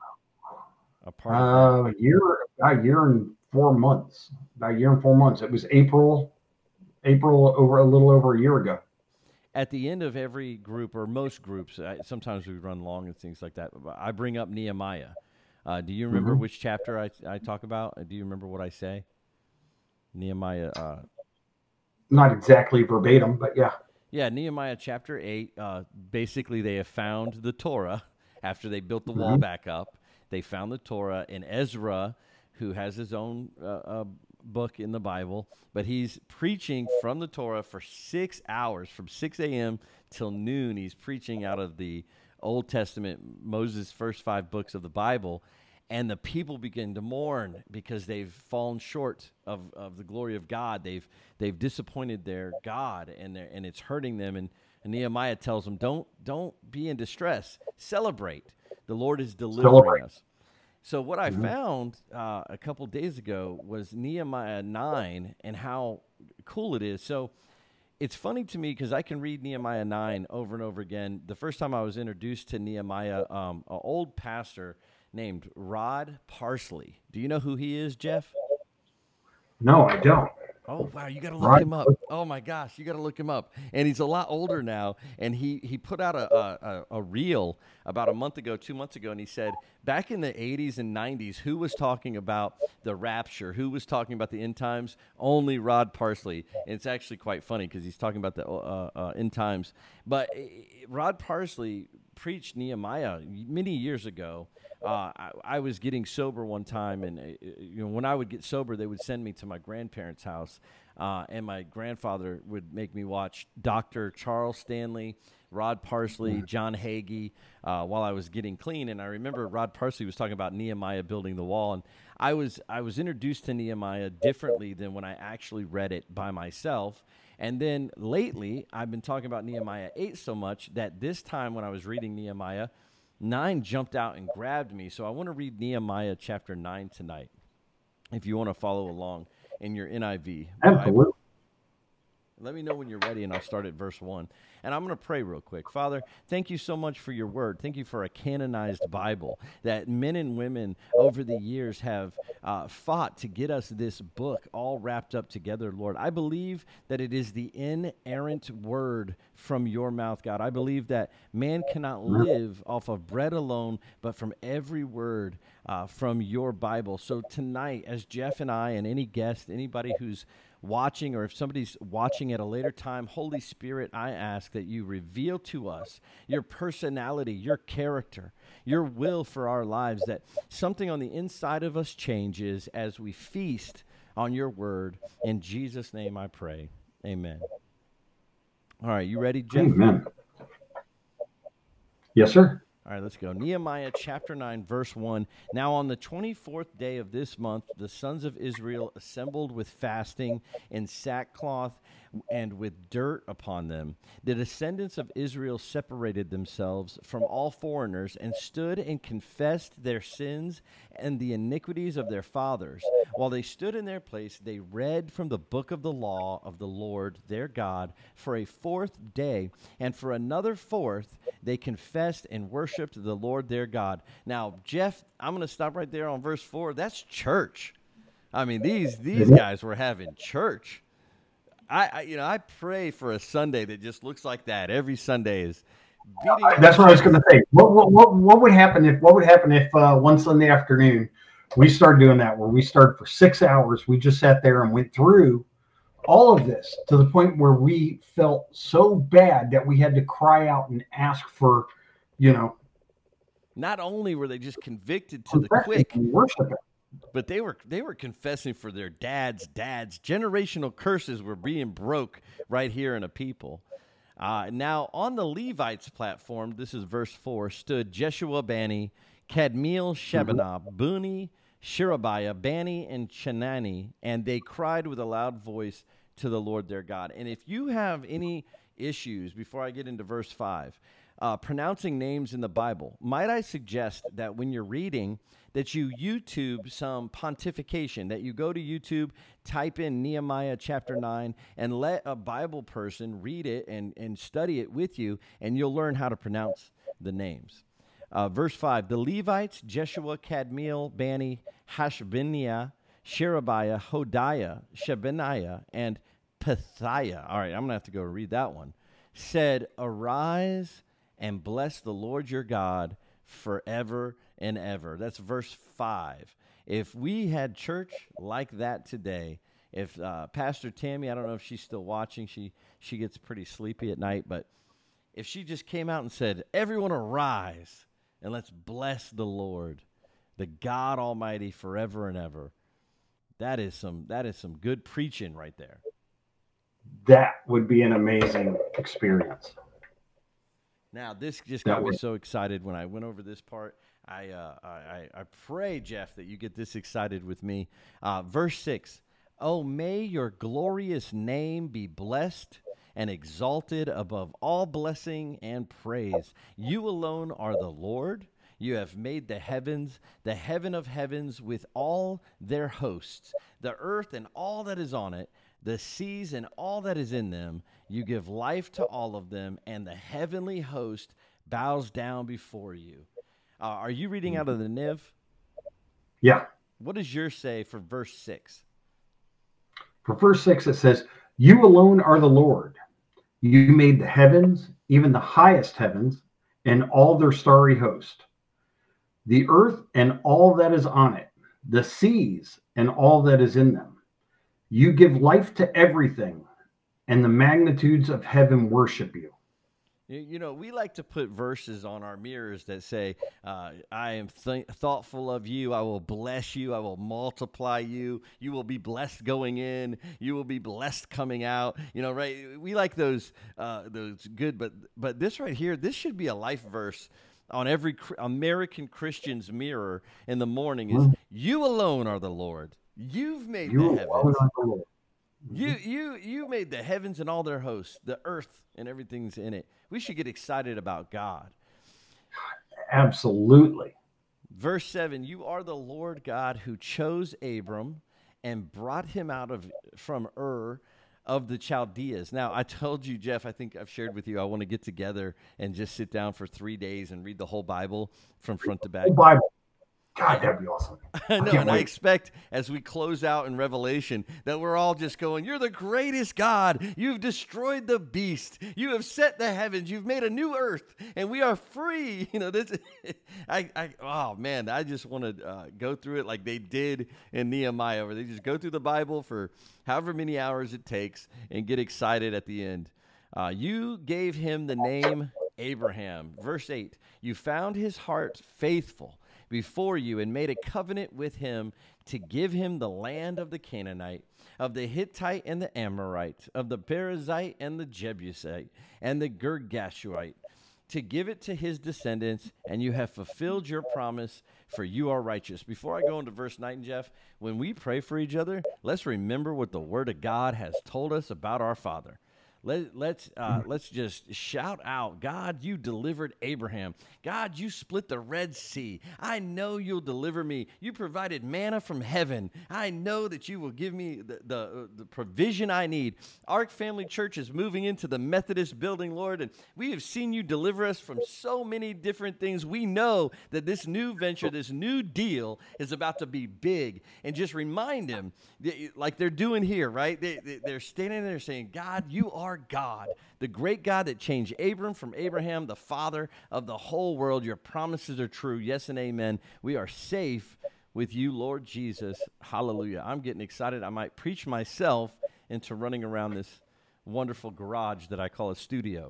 a part of that? A year and 4 months. About a year and 4 months. It was April over a little over a year ago. At the end of every group, or most groups, sometimes we run long and things like that, I bring up Nehemiah. Do you remember which chapter I talk about? Do you remember what I say? Nehemiah. Not exactly verbatim, but yeah. Yeah, Nehemiah chapter 8. Basically, they have found the Torah after they built the wall back up. They found the Torah, and Ezra, who has his own book in the Bible, but he's preaching from the Torah for 6 hours, from 6 a.m. till noon. He's preaching out of the Old Testament, Moses' first 5 books of the Bible, and the people begin to mourn because they've fallen short of the glory of God. They've disappointed their God, and it's hurting them. And Nehemiah tells them, don't be in distress. Celebrate. The Lord is delivering us. So what I found a couple days ago was Nehemiah 9 and how cool it is. So it's funny to me because I can read Nehemiah 9 over and over again. The first time I was introduced to Nehemiah, an old pastor named Rod Parsley. Do you know who he is, Jeff? No, I don't. Oh, wow, you got to look him up. Oh, my gosh, you got to look him up. And he's a lot older now, and he put out a reel about a month ago, 2 months ago, and he said, back in the 80s and 90s, who was talking about the rapture? Who was talking about the end times? Only Rod Parsley. And it's actually quite funny because he's talking about the end times. But Rod Parsley preached Nehemiah many years ago I was getting sober one time, and when I would get sober, they would send me to my grandparents' house, and my grandfather would make me watch Dr. Charles Stanley, Rod Parsley, John Hagee, while I was getting clean. And I remember Rod Parsley was talking about Nehemiah building the wall, and I was introduced to Nehemiah differently than when I actually read it by myself. And then lately, I've been talking about Nehemiah 8 so much that this time when I was reading Nehemiah, 9 jumped out and grabbed me. So I want to read Nehemiah chapter 9 tonight, if you want to follow along in your NIV Bible. Absolutely. Let me know when you're ready, and I'll start at verse 1. And I'm going to pray real quick. Father, thank you so much for your word. Thank you for a canonized Bible that men and women over the years have fought to get us this book all wrapped up together, Lord. I believe that it is the inerrant word from your mouth, God. I believe that man cannot live off of bread alone, but from every word from your Bible. So tonight, as Jeff and I and any guest, anybody who's watching, or if somebody's watching at a later time, Holy Spirit, I ask that you reveal to us your personality, your character, your will for our lives, that something on the inside of us changes as we feast on your word. In Jesus' name I pray. Amen. All right, you ready, Jeff? Amen. Yes, sir. All right, let's go. Nehemiah chapter 9, verse 1. Now on the 24th day of this month, the sons of Israel assembled with fasting in sackcloth and with dirt upon them. The descendants of Israel separated themselves from all foreigners and stood and confessed their sins and the iniquities of their fathers. While they stood in their place, they read from the book of the law of the Lord their God for a fourth day, and for another fourth they confessed and worshiped the Lord their God. Now, Jeff, I'm going to stop right there on verse 4. That's church. I mean, these guys were having church. I pray for a Sunday that just looks like that. Every Sunday is beating up. That's what I was going to say. What would happen if one Sunday afternoon we started doing that, where we started for 6 hours? We just sat there and went through all of this to the point where we felt so bad that we had to cry out and ask for, Not only were they just convicted to the quick, worship it, but they were confessing for their dads. Generational curses were being broke right here in a people. Now, on the Levites platform, this is verse 4, stood Jeshua Bani, Kadmiel Shebaniah, Buni, Sherebiah, Bani, and Chenani, and they cried with a loud voice to the Lord their God. And if you have any issues, before I get into verse 5, pronouncing names in the Bible, might I suggest that when you're reading, that you YouTube some pontification, that you go to YouTube, type in Nehemiah chapter 9, and let a Bible person read it and study it with you, and you'll learn how to pronounce the names. Verse 5, the Levites, Jeshua, Kadmiel, Bani, Hashabniah, Sherebiah, Hodiah, Shebaniah, and Pethiah. All right, I'm going to have to go read that one. Said, arise and bless the Lord your God forever and ever. That's verse 5. If we had church like that today, if Pastor Tammy, I don't know if she's still watching, she gets pretty sleepy at night, but if she just came out and said, everyone arise and let's bless the Lord, the God Almighty forever and ever, that is some good preaching right there. That would be an amazing experience. Now, this just got me so excited when I went over this part. I pray, Jeff, that you get this excited with me. Verse 6, oh, may your glorious name be blessed and exalted above all blessing and praise. You alone are the Lord. You have made the heavens, the heaven of heavens with all their hosts, the earth and all that is on it, the seas and all that is in them. You give life to all of them, and the heavenly host bows down before you. Are you reading out of the Niv? Yeah. What does yours say for verse 6? For verse 6, it says, you alone are the Lord. You made the heavens, even the highest heavens, and all their starry host, the earth and all that is on it, the seas and all that is in them. You give life to everything, and the magnitudes of heaven worship you. You know, we like to put verses on our mirrors that say, I am thoughtful of you. I will bless you. I will multiply you. You will be blessed going in. You will be blessed coming out. You know, right? We like those good, but this right here, this should be a life verse on every American Christian's mirror in the morning is, you alone are the Lord. You've made the heavens. You made the heavens and all their hosts, the earth and everything's in it. We should get excited about God. Absolutely. Verse 7, you are the Lord God who chose Abram and brought him from Ur of the Chaldeans. Now, I told you, Jeff, I think I've shared with you, I want to get together and just sit down for 3 days and read the whole Bible from front to back. Whole Bible. God, that'd be awesome. I know, and I expect as we close out in Revelation that we're all just going, you're the greatest God. You've destroyed the beast. You have set the heavens. You've made a new earth, and we are free. You know, this. Oh man, I just want to go through it like they did in Nehemiah, where they just go through the Bible for however many hours it takes and get excited at the end. You gave him the name Abraham. Verse 8, you found his heart faithful before you and made a covenant with him to give him the land of the Canaanite, of the Hittite and the Amorite, of the Perizzite and the Jebusite, and the Girgashuite, to give it to his descendants, and you have fulfilled your promise, for you are righteous. Before I go into verse 9, Jeff, when we pray for each other, let's remember what the Word of God has told us about our Father. Let's just shout out, God, you delivered Abraham. God, you split the Red Sea. I know you'll deliver me. You provided manna from heaven. I know that you will give me the provision I need. Ark Family Church is moving into the Methodist building, Lord, and we have seen you deliver us from so many different things. We know that this new venture, this new deal is about to be big. And just remind him, like they're doing here, right? They're standing there saying, God, you are God, the great God that changed Abram from Abraham, the father of the whole world. Your promises are true. Yes and amen. We are safe with you, Lord Jesus. Hallelujah. I'm getting excited. I might preach myself into running around this wonderful garage that I call a studio.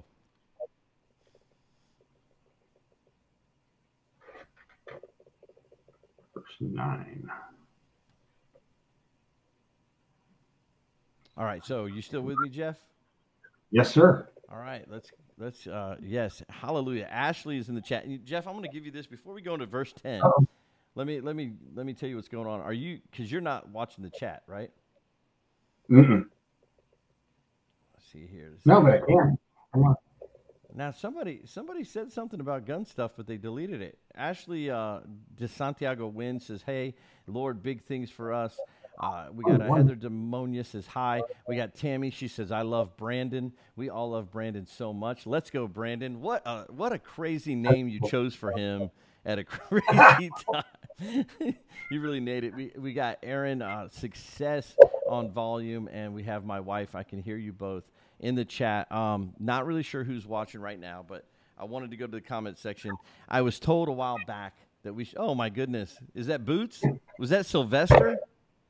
Verse 9. All right. So you still with me, Jeff? Yes, sir. All right, let's yes, hallelujah. Ashley is in the chat. Jeff, I'm going to give you this before we go into verse 10. Let me tell you what's going on. Are you, because you're not watching the chat, right? Mm-mm. Let's see here. No, but I can. Come on. Now somebody said something about gun stuff, but they deleted it. Ashley de Santiago Wynn says, "Hey, Lord, big things for us." We got Heather Demonia says hi. We got Tammy. She says, I love Brandon. We all love Brandon so much. Let's go, Brandon. What a crazy name you chose for him at a crazy time. You really made it. We got Aaron, Success on volume, and we have my wife. I can hear you both in the chat. Not really sure who's watching right now, but I wanted to go to the comment section. I was told a while back that we oh, my goodness. Is that Boots? Was that Sylvester?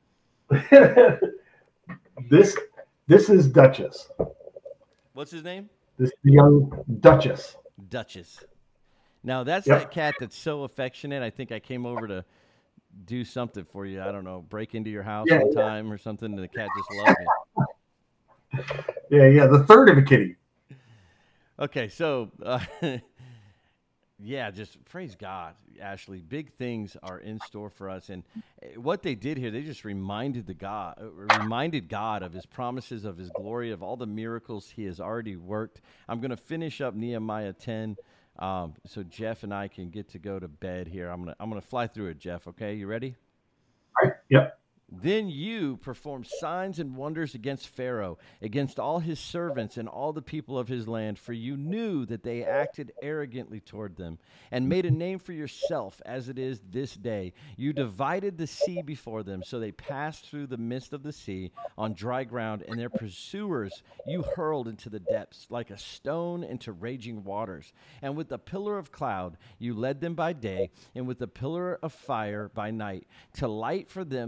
This is Duchess. What's his name? This young Duchess. Duchess. Now that's that cat that's so affectionate. I think I came over to do something for you. I don't know, break into your house one time or something, and the cat just loved me. Yeah, the third of a kitty. Okay, so yeah, just praise God, Ashley. Big things are in store for us, and what they did here, they just reminded God of His promises, of His glory, of all the miracles He has already worked. I'm going to finish up Nehemiah 10, so Jeff and I can get to go to bed here. I'm gonna fly through it, Jeff. Okay, you ready? All right. Yep. Then you performed signs and wonders against Pharaoh, against all his servants and all the people of his land, for you knew that they acted arrogantly toward them, and made a name for yourself as it is this day. You divided the sea before them, so they passed through the midst of the sea on dry ground, and their pursuers you hurled into the depths, like a stone into raging waters. And with a pillar of cloud you led them by day, and with a pillar of fire by night, to light for them the way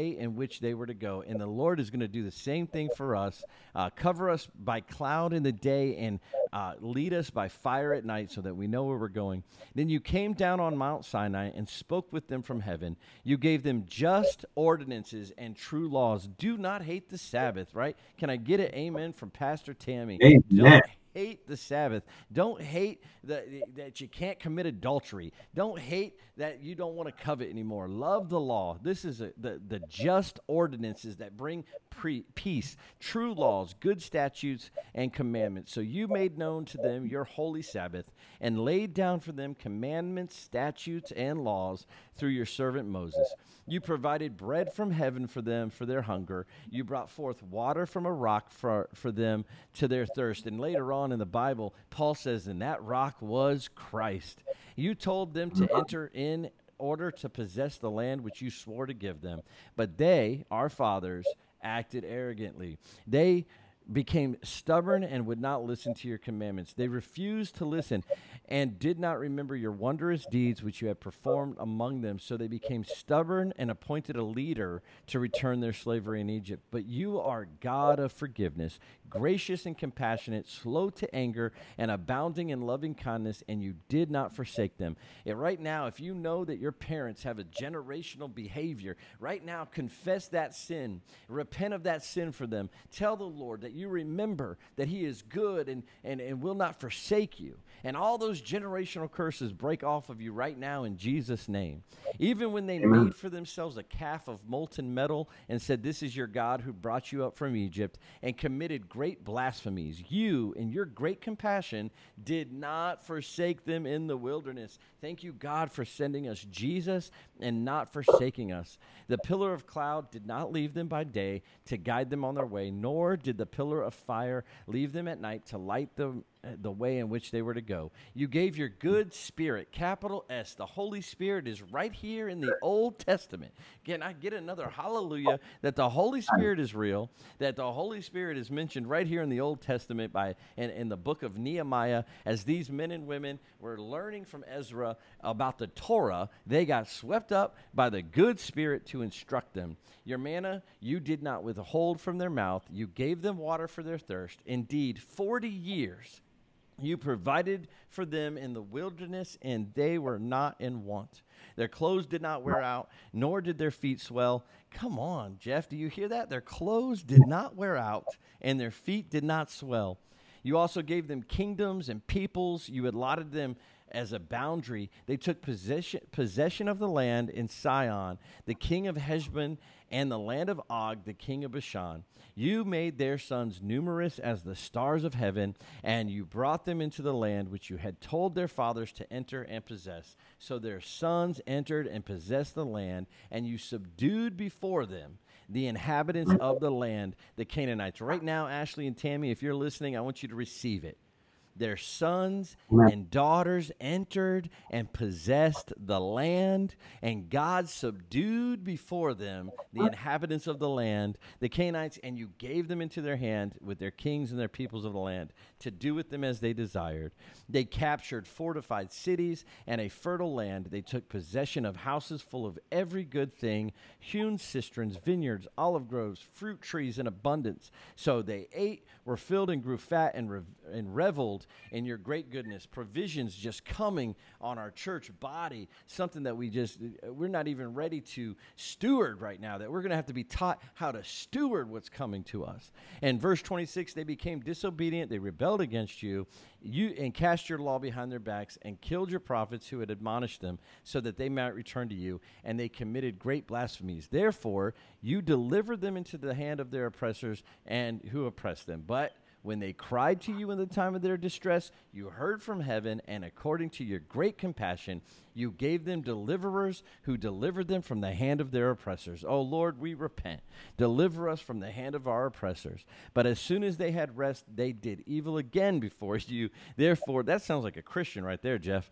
way in which they were to go. And the Lord is going to do the same thing for us. Cover us by cloud in the day and lead us by fire at night so that we know where we're going. Then you came down on Mount Sinai and spoke with them from heaven. You gave them just ordinances and true laws. Do not hate the Sabbath, right? Can I get an amen from Pastor Tammy? Amen. Don't hate the Sabbath. Don't hate that you can't commit adultery. Don't hate that you don't want to covet anymore. Love the law. This is the just ordinances that bring peace, true laws, good statutes, and commandments. So you made known to them your holy Sabbath and laid down for them commandments, statutes, and laws through your servant Moses. You provided bread from heaven for them for their hunger. You brought forth water from a rock for them to their thirst. And later on in the Bible, Paul says, and that rock was Christ. You told them to enter in order to possess the land which you swore to give them. But they, our fathers, acted arrogantly. They became stubborn and would not listen to your commandments. They refused to listen and did not remember your wondrous deeds which you had performed among them. So they became stubborn and appointed a leader to return their slavery in Egypt. But you are God of forgiveness, gracious and compassionate, slow to anger, and abounding in loving kindness, and you did not forsake them. And right now, if you know that your parents have a generational behavior, right now confess that sin, repent of that sin for them. Tell the Lord that you remember that he is good and will not forsake you. And all those generational curses break off of you right now in Jesus' name. Even when they made for themselves a calf of molten metal and said, this is your God who brought you up from Egypt, and committed great blasphemies, you, in your great compassion, did not forsake them in the wilderness. Thank you, God, for sending us Jesus and not forsaking us. The pillar of cloud did not leave them by day to guide them on their way, nor did the pillar of fire leave them at night to light the way in which they were to go. You gave your good spirit, capital S. The Holy Spirit is right here in the Old Testament. Again, I get another hallelujah that the Holy Spirit is real, that the Holy Spirit is mentioned right here in the Old Testament in the book of Nehemiah. As these men and women were learning from Ezra about the Torah, they got swept up by the good spirit to instruct them. Your manna you did not withhold from their mouth. You gave them water for their thirst. Indeed, 40 years you provided for them in the wilderness, and they were not in want. Their clothes did not wear out, nor did their feet swell. Come on, Jeff, do you hear that? Their clothes did not wear out, and their feet did not swell. You also gave them kingdoms and peoples. You allotted them as a boundary. They took possession of the land in Sihon, the king of Heshbon, and the land of Og, the king of Bashan. You made their sons numerous as the stars of heaven, and you brought them into the land which you had told their fathers to enter and possess. So their sons entered and possessed the land, and you subdued before them the inhabitants of the land, the Canaanites. Right now, Ashley and Tammy, if you're listening, I want you to receive it. Their sons and daughters entered and possessed the land, and God subdued before them the inhabitants of the land, the Canaanites, and you gave them into their hand with their kings and their peoples of the land to do with them as they desired. They captured fortified cities and a fertile land. They took possession of houses full of every good thing, hewn cisterns, vineyards, olive groves, fruit trees in abundance. So they ate, were filled, and grew fat, and reveled in your great goodness. Provisions just coming on our church body, something that we're not even ready to steward right now, that we're going to have to be taught how to steward what's coming to us. And verse 26, they became disobedient, they rebelled against you, and cast your law behind their backs, and killed your prophets who had admonished them, so that they might return to you, and they committed great blasphemies. Therefore, you delivered them into the hand of their oppressors and who oppressed them. But when they cried to you in the time of their distress, you heard from heaven, and according to your great compassion, you gave them deliverers who delivered them from the hand of their oppressors. Oh, Lord, we repent. Deliver us from the hand of our oppressors. But as soon as they had rest, they did evil again before you. Therefore, that sounds like a Christian right there, Jeff.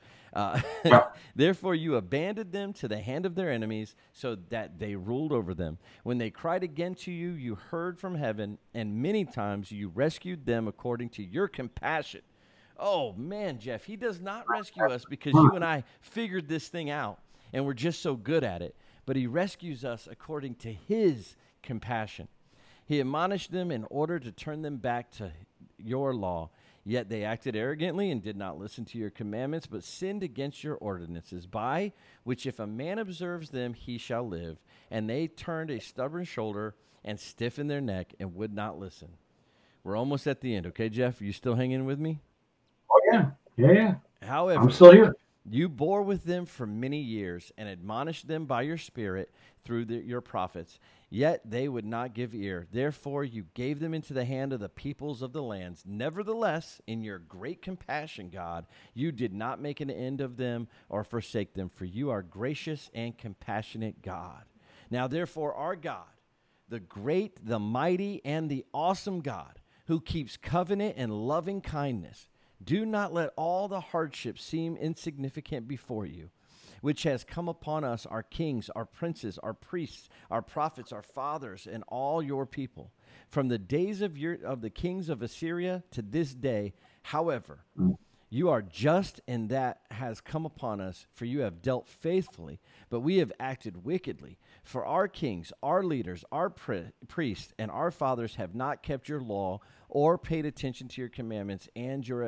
Therefore, you abandoned them to the hand of their enemies, so that they ruled over them. When they cried again to you, you heard from heaven, and many times you rescued them according to your compassion. Oh, man, Jeff, he does not rescue us because you and I figured this thing out, and we're just so good at it. but he rescues us according to his compassion. He admonished them in order to turn them back to your law. Yet they acted arrogantly and did not listen to your commandments, but sinned against your ordinances, by which if a man observes them, he shall live. And they turned a stubborn shoulder and stiffened their neck and would not listen. We're almost at the end, okay, Jeff? Are you still hanging with me? Oh, yeah. Yeah. However, I'm still here. you bore with them for many years and admonished them by your Spirit through your prophets. Yet they would not give ear. Therefore you gave them into the hand of the peoples of the lands. Nevertheless, in your great compassion, God, you did not make an end of them or forsake them, for you are gracious and compassionate God. Now therefore our God, the great, the mighty, and the awesome God, who keeps covenant and loving kindness, do not let all the hardships seem insignificant before you, which has come upon us, our kings, our princes, our priests, our prophets, our fathers, and all your people, from the days of the kings of Assyria to this day. However, you are just, and that has come upon us, for you have dealt faithfully, but we have acted wickedly. For our kings, our leaders, our priests, and our fathers have not kept your law or paid attention to your commandments and your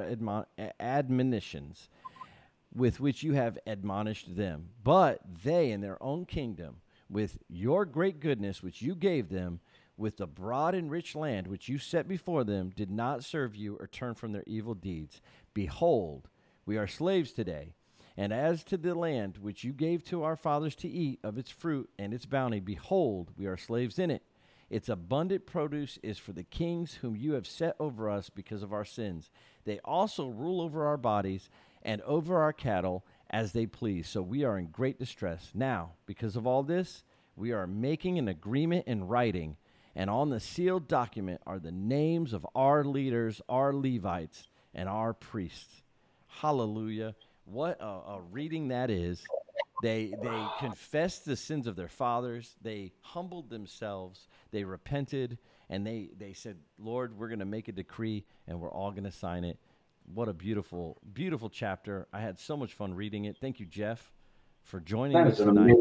admonitions, with which you have admonished them. But they in their own kingdom, with your great goodness which you gave them, with the broad and rich land which you set before them, did not serve you or turn from their evil deeds. Behold, we are slaves today. And as to the land which you gave to our fathers to eat of its fruit and its bounty, behold, we are slaves in it. Its abundant produce is for the kings whom you have set over us because of our sins. They also rule over our bodies and over our cattle as they please. So we are in great distress. Now, because of all this, we are making an agreement in writing, and on the sealed document are the names of our leaders, our Levites, and our priests. Hallelujah. What a reading that is. They confessed the sins of their fathers. They humbled themselves. They repented, and they said, Lord, we're going to make a decree, and we're all going to sign it. What a beautiful, beautiful chapter. I had so much fun reading it. Thank you, Jeff, for joining me tonight.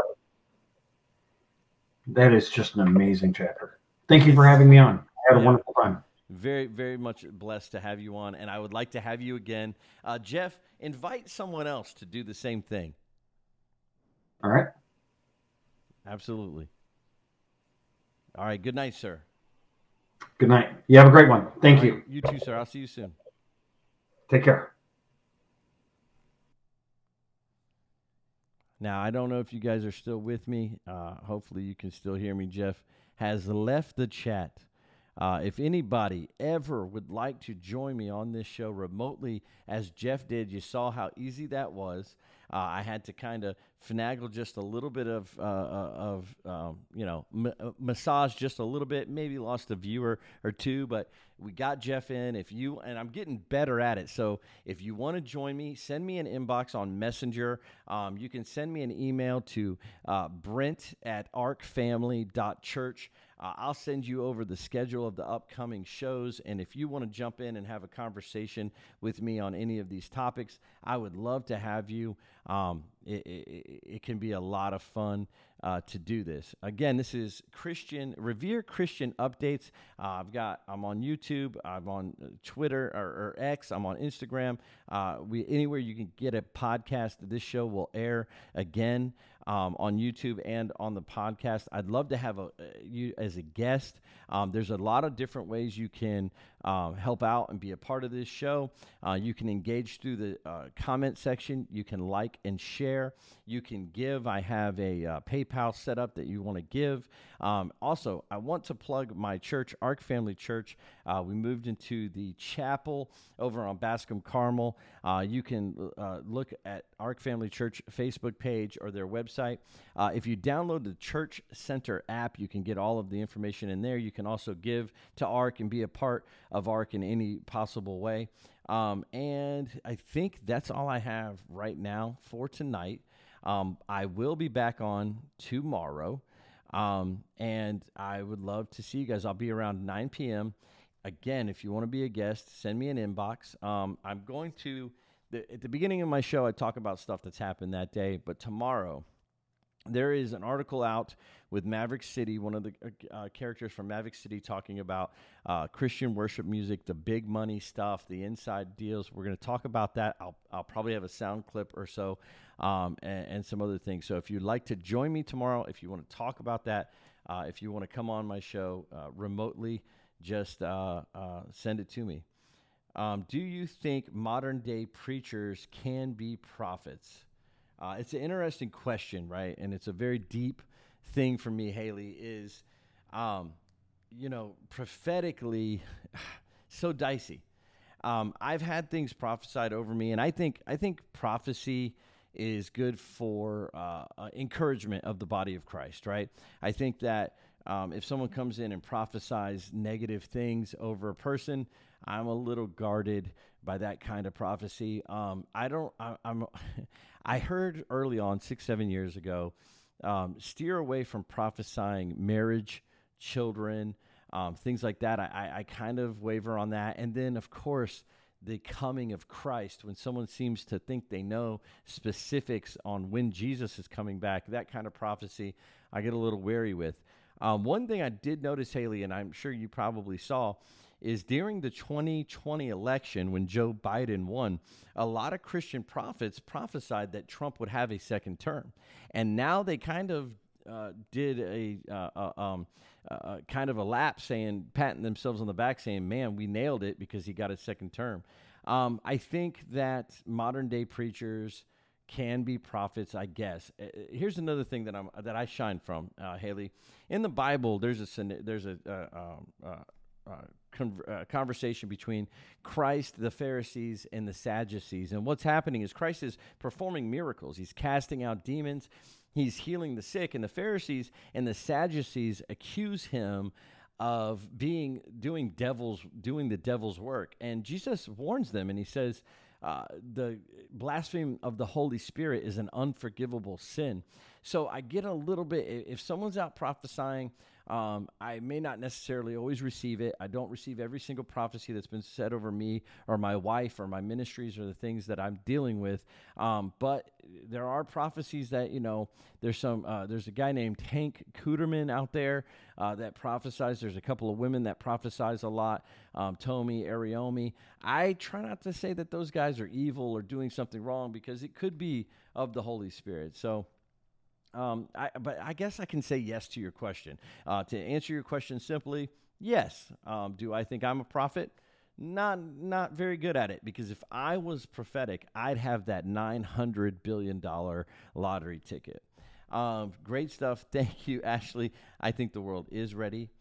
That is just an amazing chapter. Thank you for having me on. I had a wonderful time. Very, very much blessed to have you on, and I would like to have you again. Jeff, invite someone else to do the same thing. All right. Absolutely. All right. Good night, sir. Good night. You have a great one. Thank you. You too, sir. I'll see you soon. Take care. Now, I don't know if you guys are still with me. Hopefully you can still hear me. Jeff has left the chat. If anybody ever would like to join me on this show remotely, as Jeff did, you saw how easy that was. I had to kind of finagle just a little bit of massage just a little bit, maybe lost a viewer or two, but we got Jeff in. And I'm getting better at it. So if you want to join me, send me an inbox on Messenger. You can send me an email to brent@arcfamily.church. I'll send you over the schedule of the upcoming shows. And if you want to jump in and have a conversation with me on any of these topics, I would love to have you. It can be a lot of fun to do this. Again, this is Revere Christian Updates. I'm on YouTube. I'm on Twitter or X. I'm on Instagram. Anywhere you can get a podcast, this show will air again on YouTube and on the podcast. I'd love to have you as a guest. There's a lot of different ways you can help out and be a part of this show. You can engage through the comment section. You can like and share. You can give. I have a PayPal set up that you want to give. Also, I want to plug my church, Arc Family Church. We moved into the chapel over on Bascom Carmel. You can look at Arc Family Church Facebook page or their website. If you download the Church Center app, you can get all of the information in there. You can also give to Arc and be a part of Arc in any possible way. And I think that's all I have right now for tonight. I will be back on tomorrow. And I would love to see you guys. I'll be around 9 p.m. Again, if you want to be a guest, send me an inbox. I'm going to, at the beginning of my show, I talk about stuff that's happened that day. But tomorrow, There is an article out with Maverick City, one of the characters from Maverick City, talking about Christian worship music, the big money stuff, the inside deals. We're going to talk about that. I'll probably have a sound clip or so, and some other things. So if you'd like to join me tomorrow, if you want to talk about that, if you want to come on my show remotely, just send it to me. Do you think modern day preachers can be prophets? It's an interesting question, right? And it's a very deep thing for me, Haley, is, prophetically so dicey. I've had things prophesied over me, and I think prophecy is good for encouragement of the body of Christ, right? I think that if someone comes in and prophesies negative things over a person, I'm a little guarded by that kind of prophecy. I heard early on, 6-7 years ago, steer away from prophesying marriage, children, things like that. I kind of waver on that. And then, of course, the coming of Christ, when someone seems to think they know specifics on when Jesus is coming back, that kind of prophecy, I get a little wary with. One thing I did notice, Haley, and I'm sure you probably saw, is during the 2020 election when Joe Biden won, a lot of Christian prophets prophesied that Trump would have a second term. And now they kind of did a kind of a lap, patting themselves on the back, saying, man, we nailed it because he got a second term. I think that modern day preachers can be prophets, I guess. Here's another thing that I shine from, Haley. In the Bible, there's a conversation between Christ, the Pharisees, and the Sadducees. And what's happening is Christ is performing miracles. He's casting out demons. He's healing the sick. And the Pharisees and the Sadducees accuse him of doing the devil's work. And Jesus warns them, and he says, the blasphemy of the Holy Spirit is an unforgivable sin. So I get a little bit, if someone's out prophesying, I may not necessarily always receive it. I don't receive every single prophecy that's been said over me or my wife or my ministries or the things that I'm dealing with. But there are prophecies that, there's a guy named Hank Kuderman out there that prophesies. There's a couple of women that prophesize a lot. Tomi, Ariomi. I try not to say that those guys are evil or doing something wrong because it could be of the Holy Spirit. So, but I guess I can say yes to your question. To answer your question simply, yes. Do I think I'm a prophet? Not very good at it, because if I was prophetic, I'd have that $900 billion lottery ticket. Great stuff. Thank you, Ashley. I think the world is ready.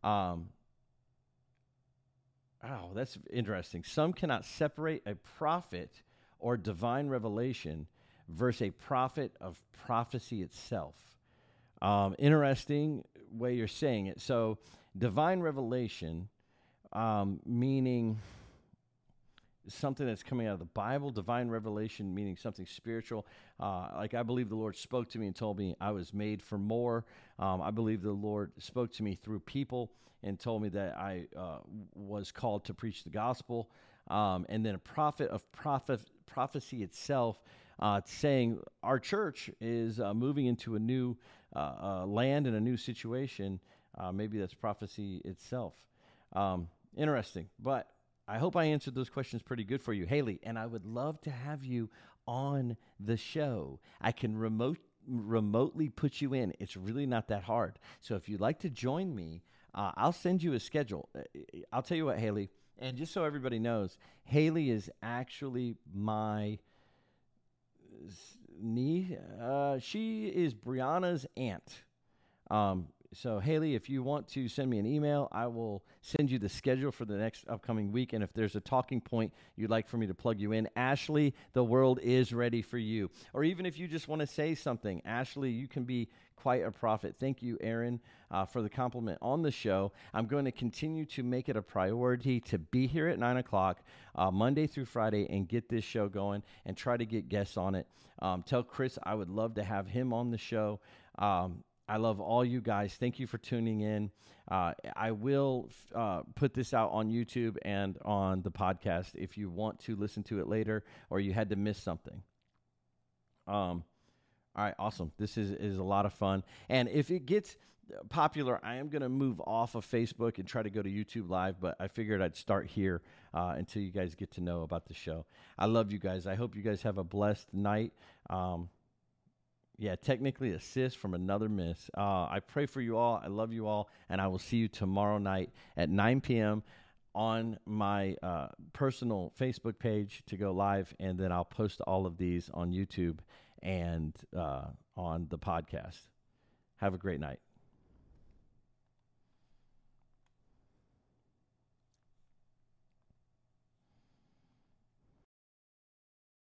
That's interesting. Some cannot separate a prophet or divine revelation versus a prophet of prophecy itself. Interesting way you're saying it. So divine revelation, meaning something that's coming out of the Bible. Divine revelation meaning something spiritual. Like I believe the Lord spoke to me and told me I was made for more. I believe the Lord spoke to me through people and told me that I was called to preach the gospel. And then a prophet of prophecy itself, saying our church is moving into a new land and a new situation. Maybe that's prophecy itself. Interesting. But I hope I answered those questions pretty good for you, Haley, and I would love to have you on the show. I can remotely put you in. It's really not that hard. So if you'd like to join me, I'll send you a schedule. I'll tell you what, Haley, and just so everybody knows, Haley is actually my niece. She is Brianna's aunt. So, Haley, if you want to send me an email, I will send you the schedule for the next upcoming week. And if there's a talking point you'd like for me to plug you in, Ashley, the world is ready for you. Or even if you just want to say something, Ashley, you can be quite a prophet. Thank you, Aaron, for the compliment on the show. I'm going to continue to make it a priority to be here at 9 o'clock, Monday through Friday, and get this show going and try to get guests on it. Tell Chris I would love to have him on the show. I love all you guys. Thank you for tuning in. I will put this out on YouTube and on the podcast if you want to listen to it later or you had to miss something. All All right, awesome. This is a lot of fun. And if it gets popular, I am going to move off of Facebook and try to go to YouTube Live, but I figured I'd start here until you guys get to know about the show. I love you guys. I hope you guys have a blessed night. Technically assist from another miss. I pray for you all. I love you all, and I will see you tomorrow night at 9 p.m. on my personal Facebook page to go live, and then I'll post all of these on YouTube and on the podcast. Have a great night.